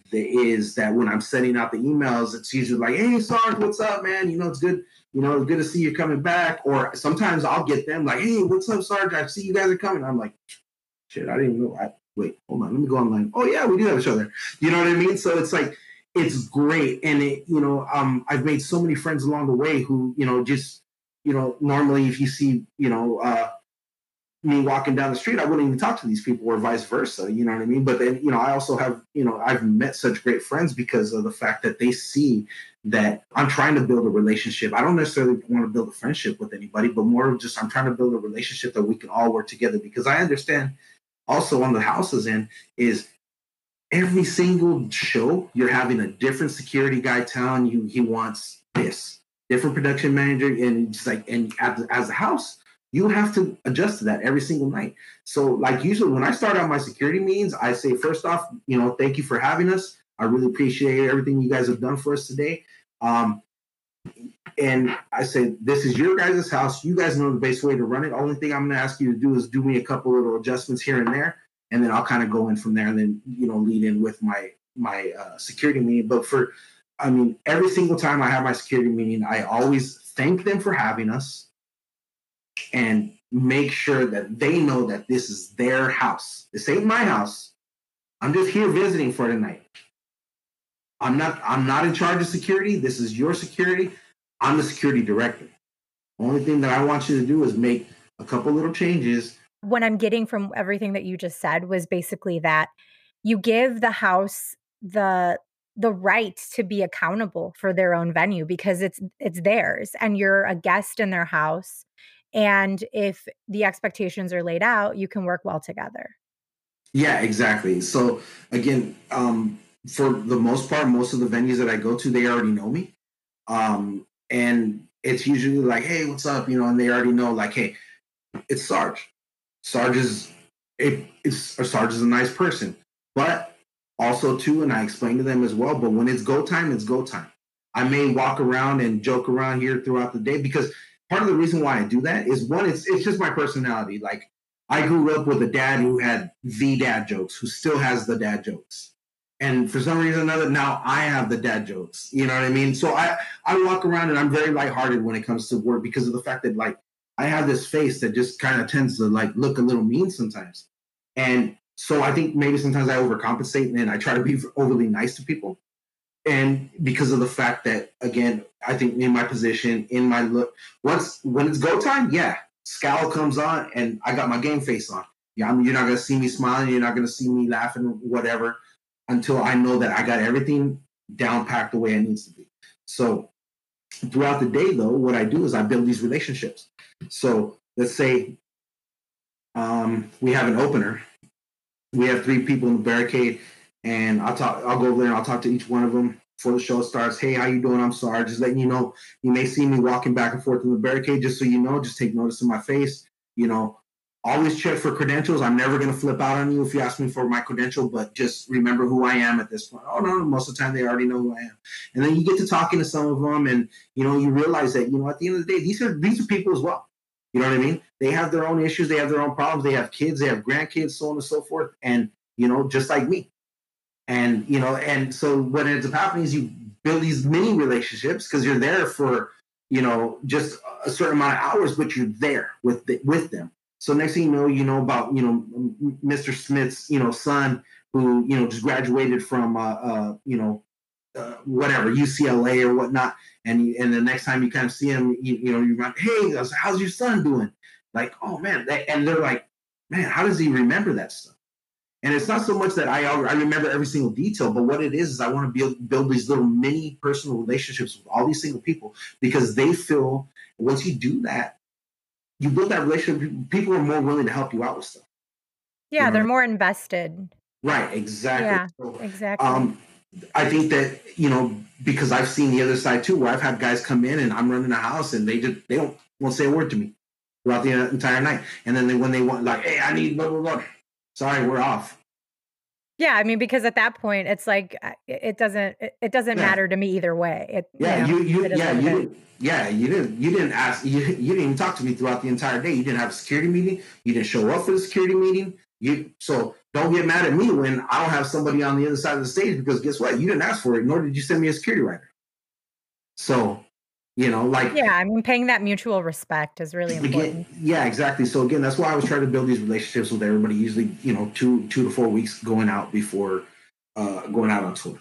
is that when I'm sending out the emails, it's usually like, "Hey, Sarge, what's up, man? You know, it's good. You know, it's good to see you coming back." Or sometimes I'll get them like, "Hey, what's up, Sarge? I see you guys are coming." I'm like, "Shit, I didn't know." I, wait, hold on, let me go online. Oh yeah, we do have each other. You know what I mean? So it's like it's great, and it, you know, um, I've made so many friends along the way who, you know, just you know, normally if you see, you know. Uh, me walking down the street, I wouldn't even talk to these people or vice versa. You know what I mean? But then, you know, I also have, you know, I've met such great friends because of the fact that they see that I'm trying to build a relationship. I don't necessarily want to build a friendship with anybody, but more of just I'm trying to build a relationship that we can all work together because I understand also on the houses end is every single show you're having a different security guy telling you he wants this, different production manager, and it's like, and as, as a house, you have to adjust to that every single night. So, like, usually when I start out my security meetings, I say, first off, you know, thank you for having us. I really appreciate everything you guys have done for us today. Um, and I say, this is your guys' house. You guys know the best way to run it. Only thing I'm going to ask you to do is do me a couple little adjustments here and there, and then I'll kind of go in from there and then, you know, lead in with my my uh, security meeting. But for, I mean, every single time I have my security meeting, I always thank them for having us and make sure that they know that this is their house. This ain't my house. I'm just here visiting for tonight. I'm not I'm not in charge of security. This is your security. I'm the security director. Only thing that I want you to do is make a couple little changes. What I'm getting from everything that you just said was basically that you give the house the the right to be accountable for their own venue because it's it's theirs and you're a guest in their house. And if the expectations are laid out, you can work well together. Yeah, exactly. So again, um, for the most part, most of the venues that I go to, they already know me. Um, and it's usually like, hey, what's up? You know, and they already know, like, hey, it's Sarge. Sarge is it, it's Sarge is a nice person, but also too, and I explain to them as well. But when it's go time, it's go time. I may walk around and joke around here throughout the day because part of the reason why I do that is one, it's it's just my personality. Like I grew up with a dad who had the dad jokes, who still has the dad jokes. And for some reason or another, now I have the dad jokes. You know what I mean? So I, I walk around and I'm very lighthearted when it comes to work because of the fact that like I have this face that just kind of tends to like look a little mean sometimes. And so I think maybe sometimes I overcompensate and I try to be overly nice to people. And because of the fact that, again, I think in my position, in my look, once when it's go time, yeah, scowl comes on and I got my game face on. Yeah, I'm, you're not going to see me smiling. You're not going to see me laughing, whatever, until I know that I got everything down packed the way it needs to be. So throughout the day, though, what I do is I build these relationships. So let's say um, we have an opener. We have three people in the barricade, and I'll talk. I'll go over there and I'll talk to each one of them before the show starts. Hey, how you doing? I'm sorry, just letting you know. You may see me walking back and forth in the barricade, just so you know. Just take notice of my face. You know, always check for credentials. I'm never going to flip out on you if you ask me for my credential, but just remember who I am at this point. Oh no, most of the time they already know who I am. And then you get to talking to some of them, and you know, you realize that you know at the end of the day, these are these are people as well. You know what I mean? They have their own issues. They have their own problems. They have kids. They have grandkids, so on and so forth. And, you know, just like me. And, you know, and so what ends up happening is you build these mini relationships because you're there for, you know, just a certain amount of hours, but you're there with the, with them. So next thing you know, you know about, you know, Mister Smith's, you know, son who, you know, just graduated from, uh, uh you know, uh, whatever, U C L A or whatnot. And you, and the next time you kind of see him, you, you know, you run, hey, how's your son doing? Like, oh man, they, and they're like, man, how does he remember that stuff? And it's not so much that I I remember every single detail, but what it is is I want to build build these little mini personal relationships with all these single people, because they feel once you do that, you build that relationship. People are more willing to help you out with stuff. You Yeah, know, they're more invested. right? Exactly. Yeah, So, exactly. um, I think that, you know, because I've seen the other side too, where I've had guys come in and I'm running a house and they just they don't won't say a word to me throughout the entire night, and then they, when they want, like, hey, I need blah blah blah. Sorry, we're off. Yeah, I mean, because at that point, it's like, uh, it it doesn't it it doesn't Yeah, matter to me either way. It you yeah, know, you you it is yeah what it you is. didn't yeah you didn't you didn't ask you, you didn't even talk to me throughout the entire day. You didn't have a security meeting. You didn't show up for the security meeting. You so don't get mad at me when I don't have somebody on the other side of the stage, because guess what? You didn't ask for it, nor did you send me a security rider. So, you know, like, Yeah, I mean, paying that mutual respect is really again, important. yeah, exactly. So again, that's why I was trying to build these relationships with everybody. Usually, you know, two two to four weeks going out before uh, going out on tour.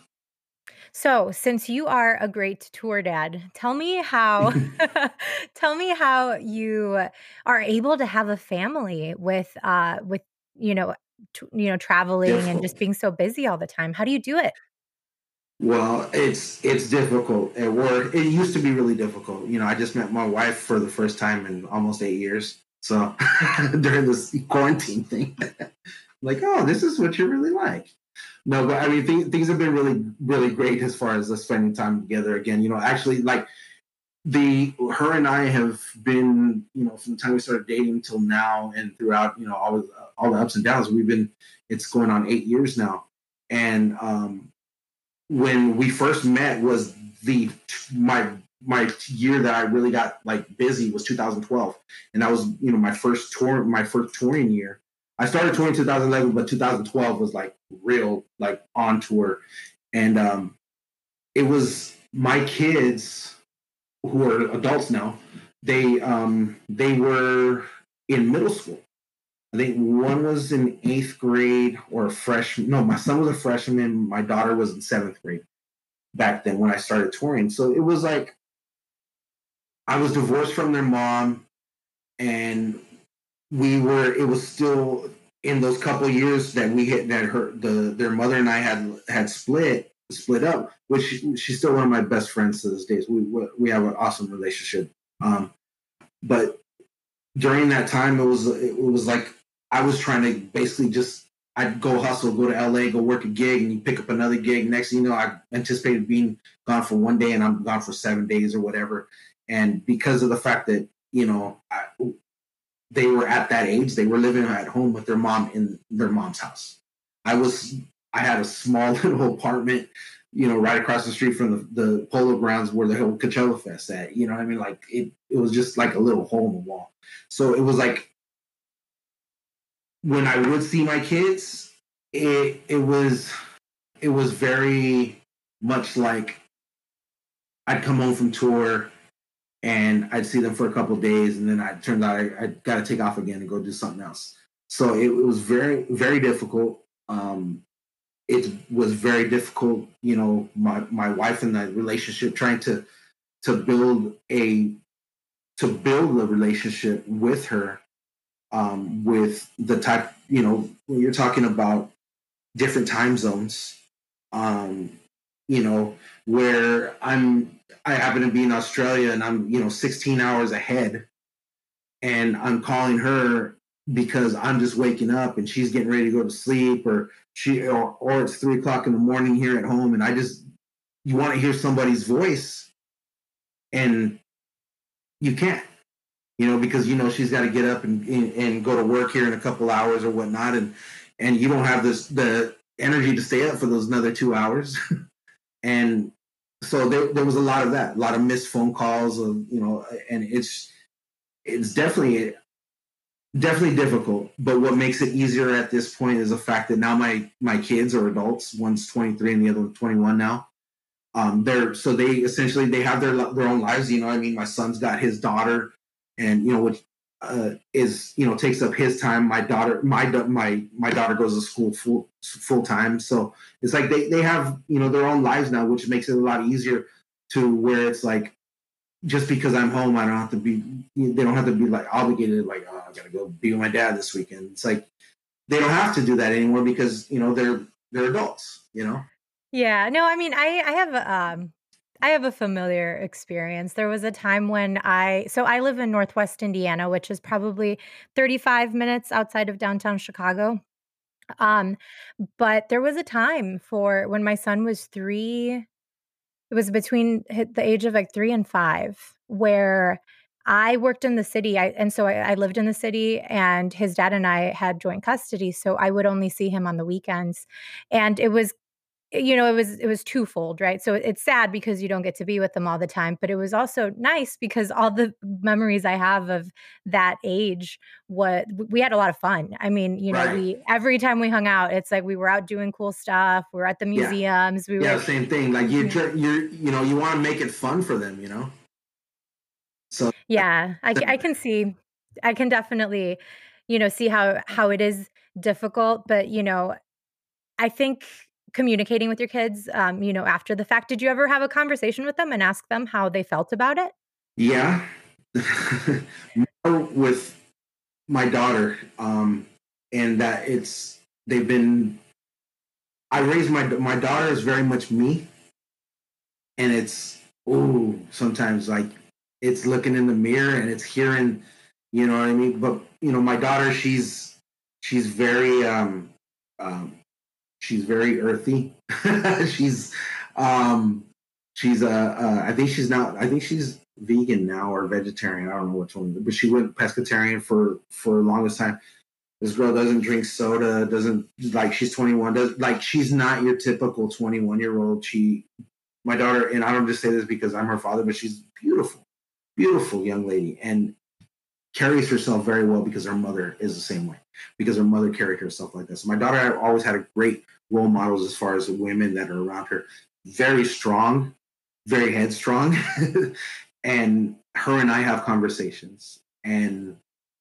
So, since you are a great tour dad, tell me how tell me how you are able to have a family with, uh, with, you know, t you know, traveling and just Difficult. being so busy all the time. How do you do it? Well, it's it's difficult at work. It used to be really difficult. You know, I just met my wife for the first time in almost eight years. So during this quarantine thing, like, oh, this is what you're really like. No, but I mean, th- things have been really, really great as far as us spending time together again. You know, actually, like, the her and I have been, you know, from the time we started dating till now, and throughout, you know, all of, all the ups and downs, we've been. It's going on eight years now, and um, when we first met was the my my year that I really got like busy was two thousand twelve, and that was, you know, my first tour, my first touring year. I started touring two thousand eleven, but two thousand twelve was like real, like, on tour, and um, it was my kids who are adults now. They um, they were in middle school. I think one was in eighth grade or a freshman. No, my son was a freshman. My daughter was in seventh grade back then when I started touring. So it was like I was divorced from their mom, and we were. It was still in those couple years that we had that her the their mother and I had had split split up. Which she, she's still one of my best friends to this day. So we we have an awesome relationship. Um, but during that time, it was it was like I was trying to basically just. I'd go hustle, go to L A, go work a gig, and you pick up another gig. Next thing you know, I anticipated being gone for one day, and I'm gone for seven days or whatever. And because of the fact that, you know, I, they were at that age, they were living at home with their mom in their mom's house. I was, I had a small little apartment, you know, right across the street from the, the polo grounds where the whole Coachella Fest at. You know what I mean? Like, it, it was just like a little hole in the wall. So it was like when I would see my kids, it it was it was very much like I'd come home from tour and I'd see them for a couple of days, and then I turned out I, I got to take off again and go do something else. So it, it was very, very difficult. Um, it was very difficult, you know, my my wife and the relationship, trying to to build a to build a relationship with her, um, with the type, you know, when you're talking about different time zones, um, you know, where I'm, I happen to be in Australia and I'm, you know, sixteen hours ahead, and I'm calling her because I'm just waking up and she's getting ready to go to sleep, or she, or, or it's three o'clock in the morning here at home. And I just, you want to hear somebody's voice, and you can't, you know, because, you know, she's got to get up and, and, and go to work here in a couple hours or whatnot. And, and you don't have this, the energy to stay up for those another two hours. And so there, there was a lot of that, a lot of missed phone calls of, you know, and it's, it's definitely, definitely difficult. But what makes it easier at this point is the fact that now my, my kids are adults. One's twenty-three and the other one's twenty-one now. Um, they're, so they essentially, they have their, their own lives. You know what I mean? My son's got his daughter, and, you know, which uh, is, you know, takes up his time. My daughter, my, my, my daughter goes to school full, full time. So it's like they, they have, you know, their own lives now, which makes it a lot easier, to where it's like, just because I'm home, I don't have to be, they don't have to be like obligated, like, oh, I gotta go be with my dad this weekend. It's like, they don't have to do that anymore because, you know, they're they're adults, you know? Yeah, no, I mean, I I have, um I have a familiar experience. There was a time when I so I live in Northwest Indiana, which is probably thirty-five minutes outside of downtown Chicago. Um, but there was a time for when my son was three. It was between hi the age of, like, three and five, where I worked in the city, I and so I I lived in the city, and his dad and I had joint custody, so I would only see him on the weekends, and it was you know, it was it was twofold, right? So it's sad because you don't get to be with them all the time, but it was also nice because all the memories I have of that age, what we had a lot of fun. I mean, you know, Right. we every time we hung out, it's like we were out doing cool stuff. We were at the Yeah. museums. We Yeah, were, same thing. Like you're yeah, tr- you're you know, you want to make it fun for them, you know? So yeah. I, c- I can see, I can definitely, you know, see how how it is difficult, but you know, I think communicating with your kids, um, you know, after the fact, did you ever have a conversation with them and ask them how they felt about it? yeah. More with my daughter, um, and that it's they've been I raised my my daughter is very much me, and it's oh sometimes like it's looking in the mirror and it's hearing, you know what I mean. But you know, my daughter, she's she's very um, um she's very earthy. she's um she's uh, uh I think she's not I think she's vegan now or vegetarian. I don't know which one, but she went pescatarian for for the longest time. This girl doesn't drink soda, doesn't like she's twenty-one, does like she's not your typical twenty-one year old. She my daughter, and I don't just say this because I'm her father, but she's beautiful, beautiful young lady, and carries herself very well because her mother is the same way. Because her mother carried herself like this. My daughter always had a great role models as far as the women that are around her. Very strong, very headstrong, and her and I have conversations, and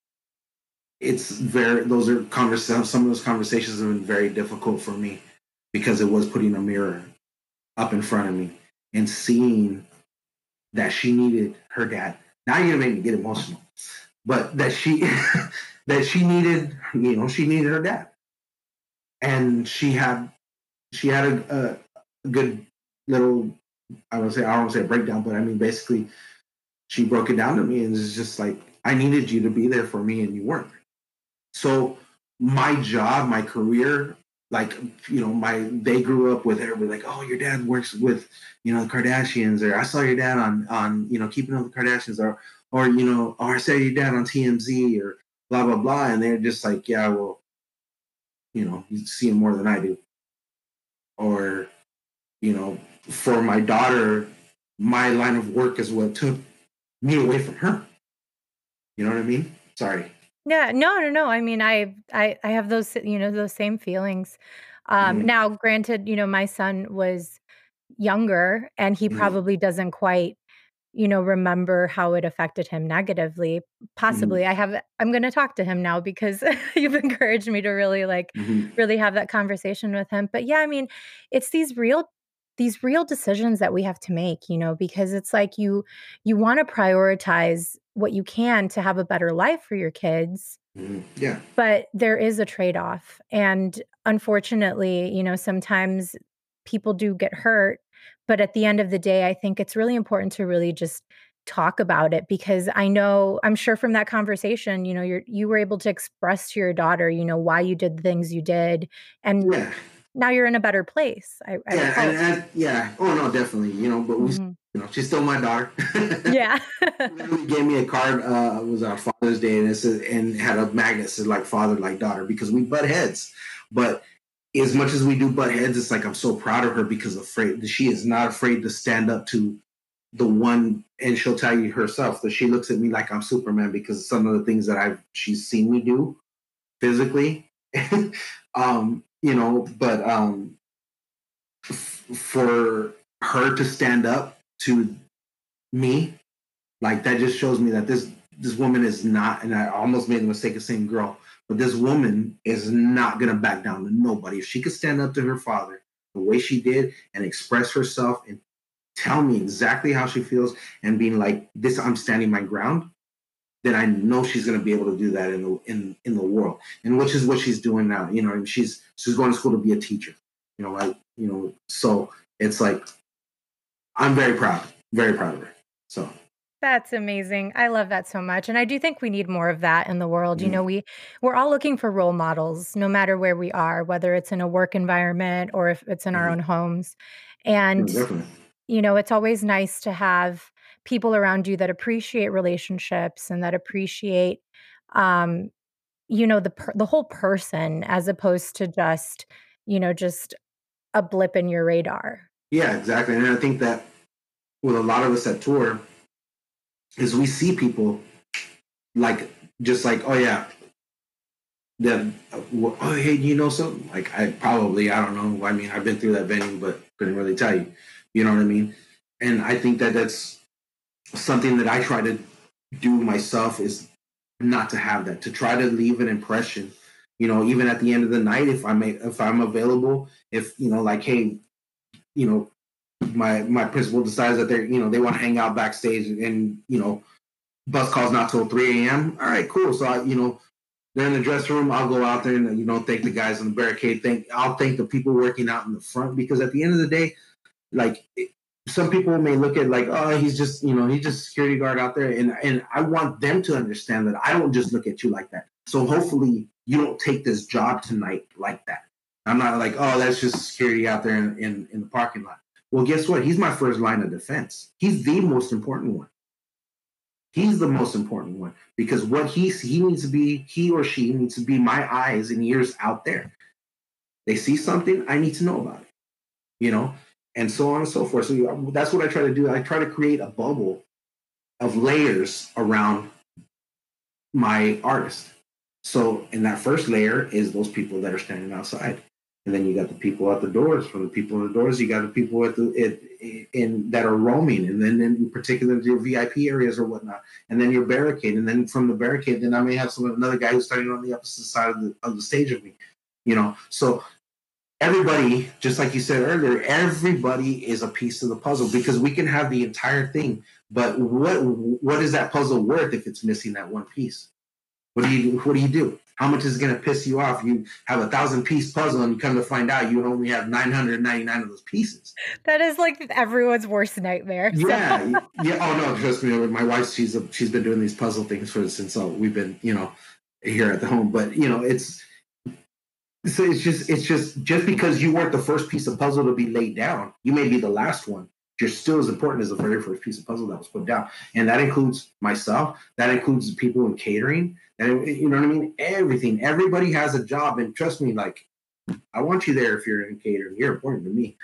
it's very those are conversations. Some of those conversations have been very difficult for me because it was putting a mirror up in front of me and seeing that she needed her dad. Now you're gonna make me get emotional, but that she that she needed, you know, she needed her dad, and she had she had a, a good little. I don't say I don't say a breakdown, but I mean basically she broke it down to me and it's just like I needed you to be there for me and you weren't. So my job, my career, like you know, my they grew up with everybody like, oh, your dad works with you know the Kardashians, or I saw your dad on on you know Keeping Up with the Kardashians, or or you know, or I saw your dad on T M Z, or blah blah blah, and they're just like, yeah, well, you know, you see him more than I do, or you know, for my daughter, my line of work is what took me away from her. You know what I mean? Sorry. Yeah, no, no, no. I mean, I I I have those, you know, those same feelings. Um, Mm-hmm. now, granted, you know, my son was younger and he Mm-hmm. probably doesn't quite, you know, remember how it affected him negatively. Mm-hmm. Possibly. I have I'm going to talk to him now because you've encouraged me to really like Mm-hmm. really have that conversation with him. But yeah, I mean, it's these real these real decisions that we have to make, you know, because it's like you you want to prioritize what you can to have a better life for your kids, Mm-hmm. Yeah. but there is a trade-off, and unfortunately, you know, sometimes people do get hurt, but at the end of the day, I think it's really important to really just talk about it because I know I'm sure from that conversation, you know, you're you were able to express to your daughter, you know, why you did the things you did, and Yeah. now you're in a better place, I I would Yeah, and, hope. and yeah, oh no, definitely. You know, but we, Mhm. you know, she's still my daughter. Yeah. Literally gave me a card. Uh, it was our Father's Day, and it said, and had a magnet that said like father, like daughter, because we butt heads. But as much as we do butt heads, it's like I'm so proud of her because afraid she is not afraid to stand up to the one, and she'll tell you herself that she looks at me like I'm Superman because of some of the things that I've she's seen me do physically. um, you know, but um, for her to stand up to me, like that just shows me that this this woman is not, and I almost made the mistake of saying girl, but this woman is not gonna back down to nobody. If she could stand up to her father the way she did and express herself and tell me exactly how she feels and being like this, I'm standing my ground. then I know she's going to be able to do that in the in in the world, and which is what she's doing now. You know, and she's she's going to school to be a teacher. You know, like you know, so it's like I'm very proud, very proud of her. So That's amazing. I love that so much, and I do think we need more of that in the world. You mm, know, we we're all looking for role models, no matter where we are, whether it's in a work environment or if it's in our mm, own homes. no, And, definitely, you know, it's always nice to have people around you that appreciate relationships and that appreciate, um, you know, the per the whole person as opposed to just, you know, just a blip in your radar. yeah, exactly. And I think that with a lot of us at tour is we see people like just like oh yeah that uh, oh hey you know something like I probably I don't know I mean I've been through that venue but couldn't really tell you, you know what I mean, and I think that that's something that I try to do myself is not to have that, to try to leave an impression, you know, even at the end of the night if I'm if I'm available, if you know like hey you know my my principal decides that they're you know they want to hang out backstage and you know bus calls not till three a.m. All right, cool. So I, you know, they're in the dressing room. I'll go out there and you know thank the guys on the barricade. Thank I'll thank the people working out in the front because at the end of the day, like some people may look at like oh he's just you know he's just a security guard out there, and and I want them to understand that I don't just look at you like that. So hopefully you don't take this job tonight like that. I'm not like oh that's just security out there in, in, in the parking lot. Well, guess what? He's my first line of defense. He's the most important one. He's the most important one because what he he needs to be, he or she needs to be my eyes and ears out there. They see something, I need to know about it, you know, and so on and so forth. So that's what I try to do. I try to create a bubble of layers around my artist. So in that first layer is those people that are standing outside. And then you got the people at the doors. From the people at the doors, you got the people at the it, in that are roaming, and then in particular your V I P areas or whatnot. And then your barricade, and then from the barricade, then I may have some another guy who's standing on the opposite side of the of the stage of me. You know, so everybody, just like you said earlier, everybody is a piece of the puzzle because we can have the entire thing, but what what is that puzzle worth if it's missing that one piece? What do you what do you do? How much is it going to piss you off? You have a thousand piece puzzle and you come to find out you only have nine hundred ninety-nine of those pieces. That is like everyone's worst nightmare. So. Yeah, yeah. Oh no, trust me. My wife, she's a, she's been doing these puzzle things for since uh, we've been, you know, here at the home. But you know, it's so it's just it's just just because you weren't the first piece of puzzle to be laid down, you may be the last one. You're still as important as the very first piece of puzzle that was put down, and that includes myself. That includes the people in catering. And you know what I mean? Everything. Everybody has a job, and trust me, like I want you there if you're in catering. You're important to me.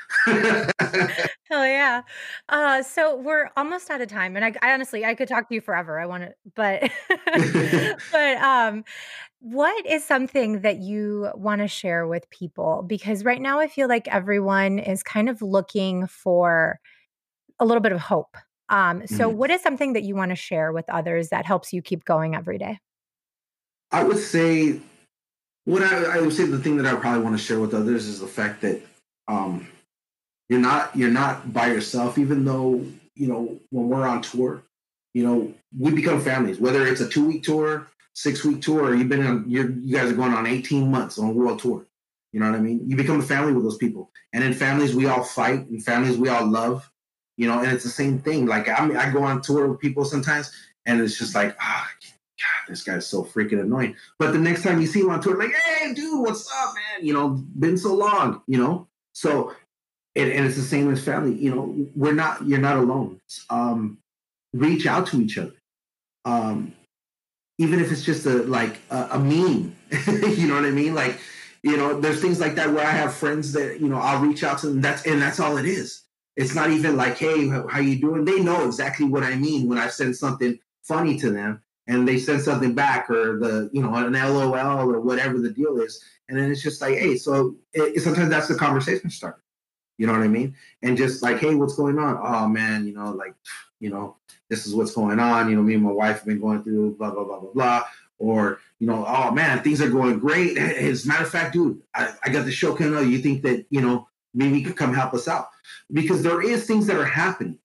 Hell yeah. Uh, so we're almost out of time, and I, I honestly I could talk to you forever. I want to, but but um, what is something that you want to share with people? Because right now I feel like everyone is kind of looking for a little bit of hope. Um, so Mhm. what is something that you want to share with others that helps you keep going every day? I would say what I, I would say the thing that I probably want to share with others is the fact that um, you're not you're not by yourself. Even though you know when we're on tour, you know we become families. Whether it's a two week tour, six week tour, or you've been on you're, you guys are going on eighteen months on a world tour. You know what I mean? You become a family with those people, and in families we all fight, in families we all love. You know, and it's the same thing. Like I mean, I go on tour with people sometimes, and it's just like ah. God, this guy's so freaking annoying. But the next time you see him on tour, like, hey, dude, what's up, man? You know, been so long, you know? So, and, and it's the same as family. You know, we're not, you're not alone. Um, reach out to each other. Um, even if it's just a, like a, a meme, you know what I mean? Like, you know, there's things like that where I have friends that, you know, I'll reach out to them. That's, and that's all it is. It's not even like, hey, how, how you doing? They know exactly what I mean when I send something funny to them and they send something back or the you know an L O L or whatever the deal is, and then it's just like hey, so it, sometimes that's the conversation starter, you know what I mean, and just like hey, what's going on? Oh man, you know like you know this is what's going on. You know me and my wife have been going through blah blah blah blah blah, or you know oh man things are going great. As a matter of fact, dude, I, I got the show coming up. You think that you know maybe you could come help us out because there is things that are happening.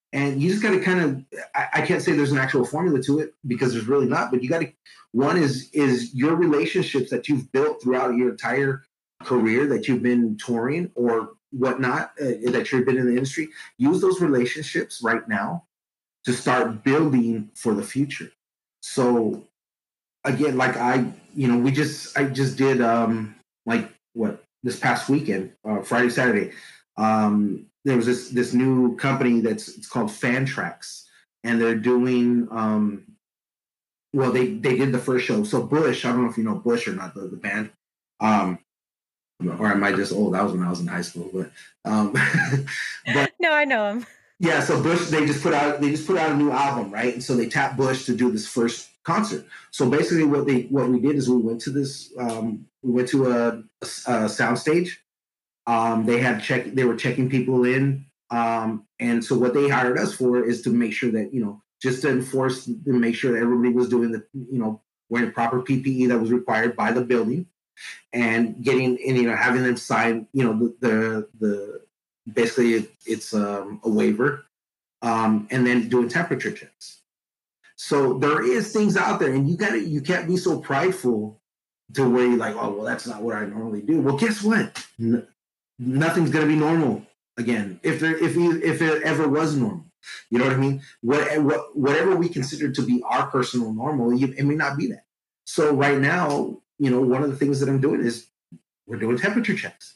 And you just got to kind of, I, I can't say there's an actual formula to it because there's really not, but you got to, one is, is your relationships that you've built throughout your entire career that you've been touring or whatnot, uh, that you've been in the industry, use those relationships right now to start building for the future. So again, like I, you know, we just, I just did, um, like what, this past weekend, uh, Friday, Saturday, um, there was this, this new company that's, it's called Fantrax, and they're doing, um, well, they, they did the first show. So Bush, I don't know if you know Bush or not, the, the band, um, or am I just old? That was when I was in high school, but, um, but no, I know him. Yeah, so Bush, they just put out they just put out a new album, right? And so they tapped Bush to do this first concert. So basically, what they what we did is we went to this um, we went to a, a, a soundstage. Um, they had check they were checking people in, um, and so what they hired us for is to make sure that you know just to enforce to make sure that everybody was doing the you know wearing proper P P E that was required by the building, and getting and you know having them sign you know the the, the basically it, it's um, a waiver, um, and then doing temperature checks. So there is things out there, and you got to you can't be so prideful to where you're like, oh well, that's not what I normally do. Well, guess what? N- nothing's gonna be normal again. If there if you, if it ever was normal, you know what I mean. What, what whatever we consider to be our personal normal, you, it may not be that. So right now, you know, one of the things that I'm doing is we're doing temperature checks.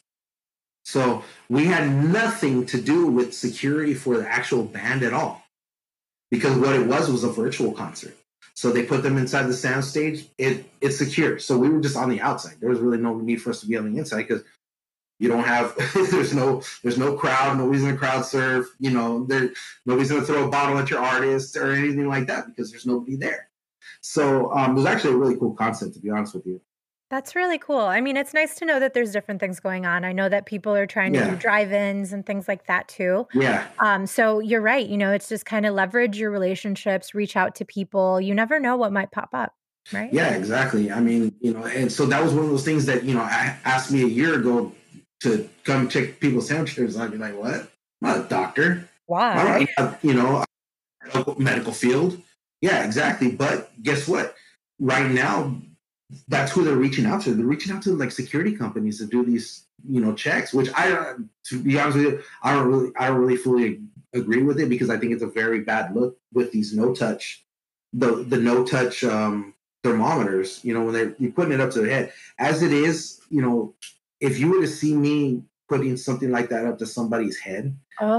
So we had nothing to do with security for the actual band at all, because what it was was a virtual concert. So they put them inside the sound stage. It it's secure. So we were just on the outside. There was really no need for us to be on the inside because you don't have there's no there's no crowd. Nobody's in a crowd surf. You know, there nobody's going to throw a bottle at your artist or anything like that because there's nobody there. So um, it was actually a really cool concept, to be honest with you. That's really cool. I mean, it's nice to know that there's different things going on. I know that people are trying Yeah. to do drive-ins and things like that too. Yeah. Um, so you're right. You know, it's just kind of leverage your relationships, reach out to people. You never know what might pop up, right? Yeah, exactly. I mean, you know, and so that was one of those things that, you know, I asked me a year ago to come check people's temperatures. I'd be like, what? I'm not a doctor. Why? I don't have, you know, medical field. Yeah, exactly. But guess what? Right now, that's who they're reaching out to. They're reaching out to like security companies to do these, you know, checks. Which I, to be honest with you, I don't really, I don't really fully agree with it because I think it's a very bad look with these no touch, the the no touch um, thermometers. You know, when they're you're putting it up to their head. As it is, you know, if you were to see me putting something like that up to somebody's head,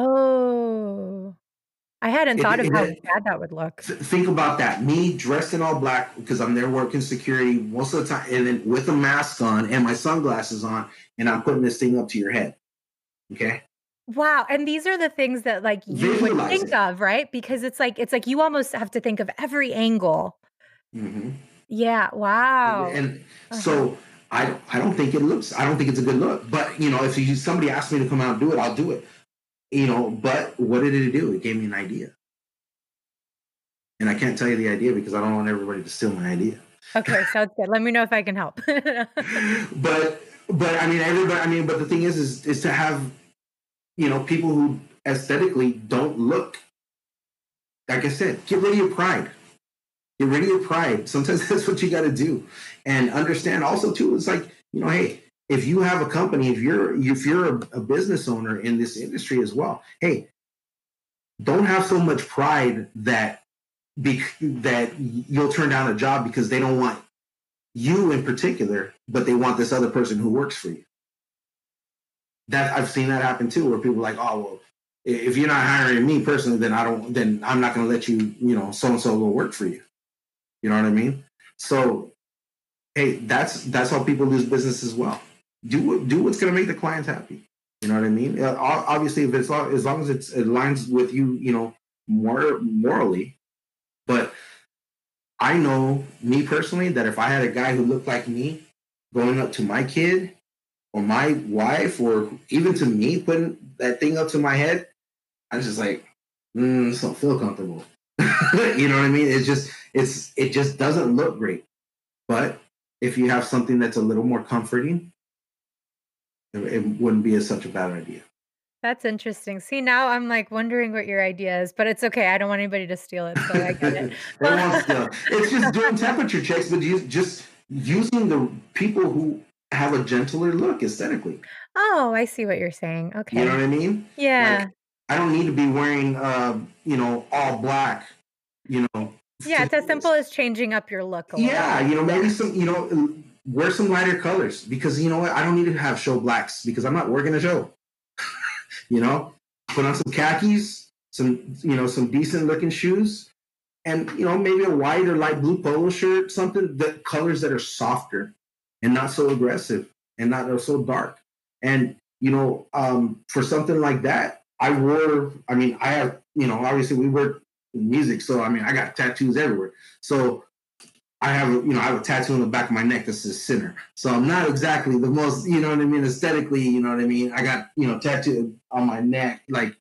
oh. I hadn't It- thought of it- how it- bad that would look. th- think about that. Me dressed in all black because I'm there working security most of the time, and then with a mask on and my sunglasses on, and I'm putting this thing up to your head. Okay. Wow, and these are the things that like you would Visualize think it. of, right? Because it's like it's like you almost have to think of every angle. hmm Yeah, wow. And Uh-huh. so I don't, I don't think it looks. I don't think it's a good look. But you know, if you, somebody asked me to come out and do it, I'll do it. You know, but what did it do? It gave me an idea. And I can't tell you the idea because I don't want everybody to steal my idea. Okay, sounds good. Let me know if I can help. but but I mean everybody I mean but the thing is is is to have you know people who aesthetically don't look, like I said, get rid of your pride. Get rid of your pride. Sometimes that's what you got to do. And understand also too, it's like, you know, hey, if you have a company, if you're if you're a, a business owner in this industry as well, hey, don't have so much pride that be, that you'll turn down a job because they don't want you in particular, but they want this other person who works for you. That I've seen that happen too, where people are like, oh well, if you're not hiring me personally, then I don't, then I'm not going to let you, you know, so and so go work for you. You know what I mean? So, hey, that's that's how people lose business as well. Do do what's going to make the clients happy. You know what I mean? Uh, obviously, if it's as long as it's, it aligns with you, you know, more morally. But I know, me personally, that if I had a guy who looked like me going up to my kid or my wife or even to me putting that thing up to my head, I was just like, mm, this don't feel comfortable. You know what I mean? It's just it's it just doesn't look great. But if you have something that's a little more comforting, it, it wouldn't be a, such a bad idea. That's interesting. See, now I'm like wondering what your idea is, but it's okay. I don't want anybody to steal it, so I get it. It won't Well, still. It's just doing temperature checks, but you just using the people who have a gentler look aesthetically. oh, I see what you're saying. You know Okay. what I mean? Like Yeah. I don't need to be wearing uh, you know, all black, you know, Yeah, it's as simple as changing up your look a little yeah, bit. you know, maybe Yeah. some, you know, wear some lighter colors because you know what? I don't need to have show blacks because I'm not working a show. You know, put on some khakis, some, you know, some decent looking shoes, and you know, maybe a white or light blue polo shirt, something that colors that are softer and not so aggressive and not so dark. And you know, um, for something like that, I wore. I mean, I have, you know, obviously we work in music, so I mean, I got tattoos everywhere. So I have, you know, I have a tattoo on the back of my neck that says sinner. So I'm not exactly the most, you know what I mean, aesthetically, you know what I mean. I got, you know, tattooed on my neck, like,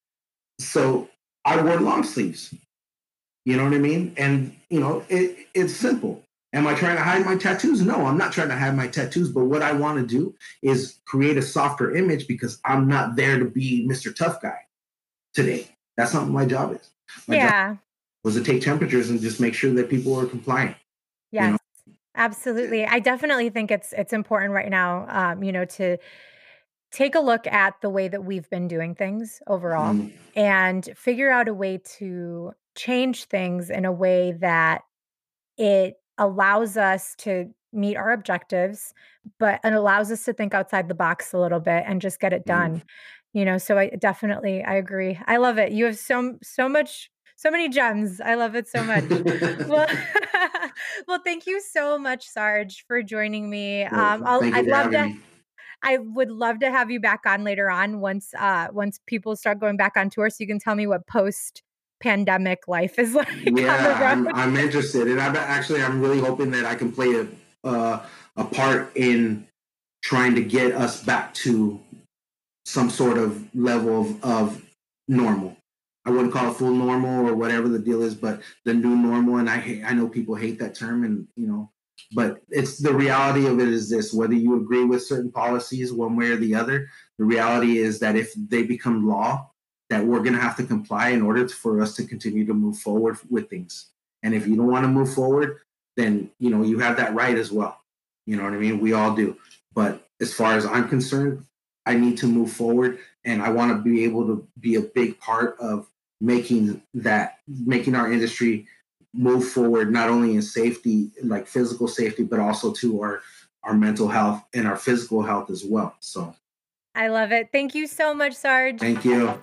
so I wore long sleeves. You know what I mean? And you know, it, it's simple. Am I trying to hide my tattoos? No, I'm not trying to hide my tattoos. But what I want to do is create a softer image because I'm not there to be Mister Tough Guy today. That's not what my job is. My job Yeah. was to take temperatures and just make sure that people are compliant. You know. Yes. Absolutely. I definitely think it's it's important right now, um, you know, to take a look at the way that we've been doing things overall Mm, and figure out a way to change things in a way that it allows us to meet our objectives, but it allows us to think outside the box a little bit and just get it mm. done. You know, so I definitely I agree. I love it. You have so so much so many gems. I love it so much. Well, well, thank you so much, Sarge, for joining me. Well, Um, I'll thank you I'd for love having to me. I would love to have you back on later on once uh once people start going back on tour so you can tell me what post pandemic life is like on the Yeah, road. I'm I'm interested, and I'm actually I'm really hoping that I can play a uh, a part in trying to get us back to some sort of level of, of normal. I wouldn't call it full normal or whatever the deal is, but the new normal. And I hate, I know people hate that term, and you know, but it's the reality of it is this: whether you agree with certain policies one way or the other, the reality is that if they become law, that we're going to have to comply in order to, for us to continue to move forward with things. And if you don't want to move forward, then you know you have that right as well. You know what I mean? We all do. But as far as I'm concerned, I need to move forward, and I want to be able to be a big part of making that, making our industry move forward, not only in safety, like physical safety, but also to our our mental health and our physical health as well. So, I love it. Thank you so much, Sarge. thank you.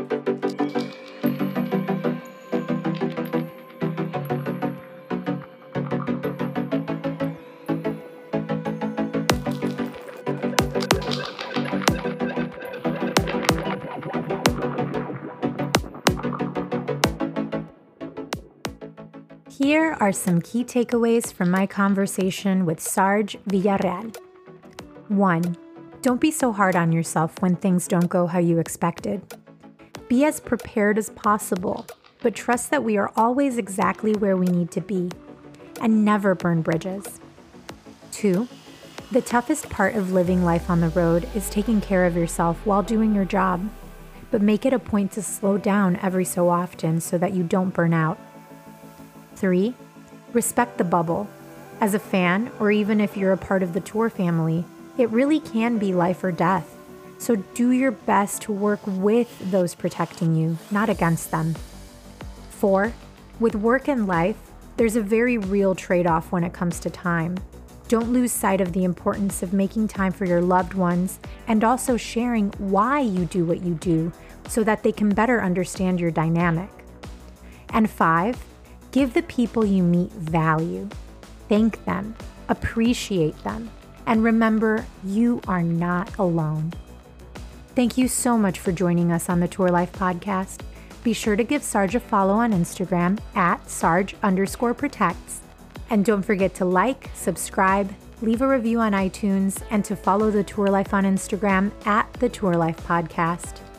Here are some key takeaways from my conversation with Sarge Villarreal. One, don't be so hard on yourself when things don't go how you expected. Be as prepared as possible, but trust that we are always exactly where we need to be, and never burn bridges. Two, the toughest part of living life on the road is taking care of yourself while doing your job, but make it a point to slow down every so often so that you don't burn out. Three, respect the bubble. As a fan, or even if you're a part of the tour family, it really can be life or death. So do your best to work with those protecting you, not against them. Four, with work and life, there's a very real trade-off when it comes to time. Don't lose sight of the importance of making time for your loved ones and also sharing why you do what you do so that they can better understand your dynamic. And five, give the people you meet value. Thank them, appreciate them, and remember, you are not alone. Thank you so much for joining us on the Tour Life Podcast. Be sure to give Sarge a follow on Instagram at Sarge underscore protects. And don't forget to like, subscribe, leave a review on iTunes, and to follow the Tour Life on Instagram at the Tour Life Podcast.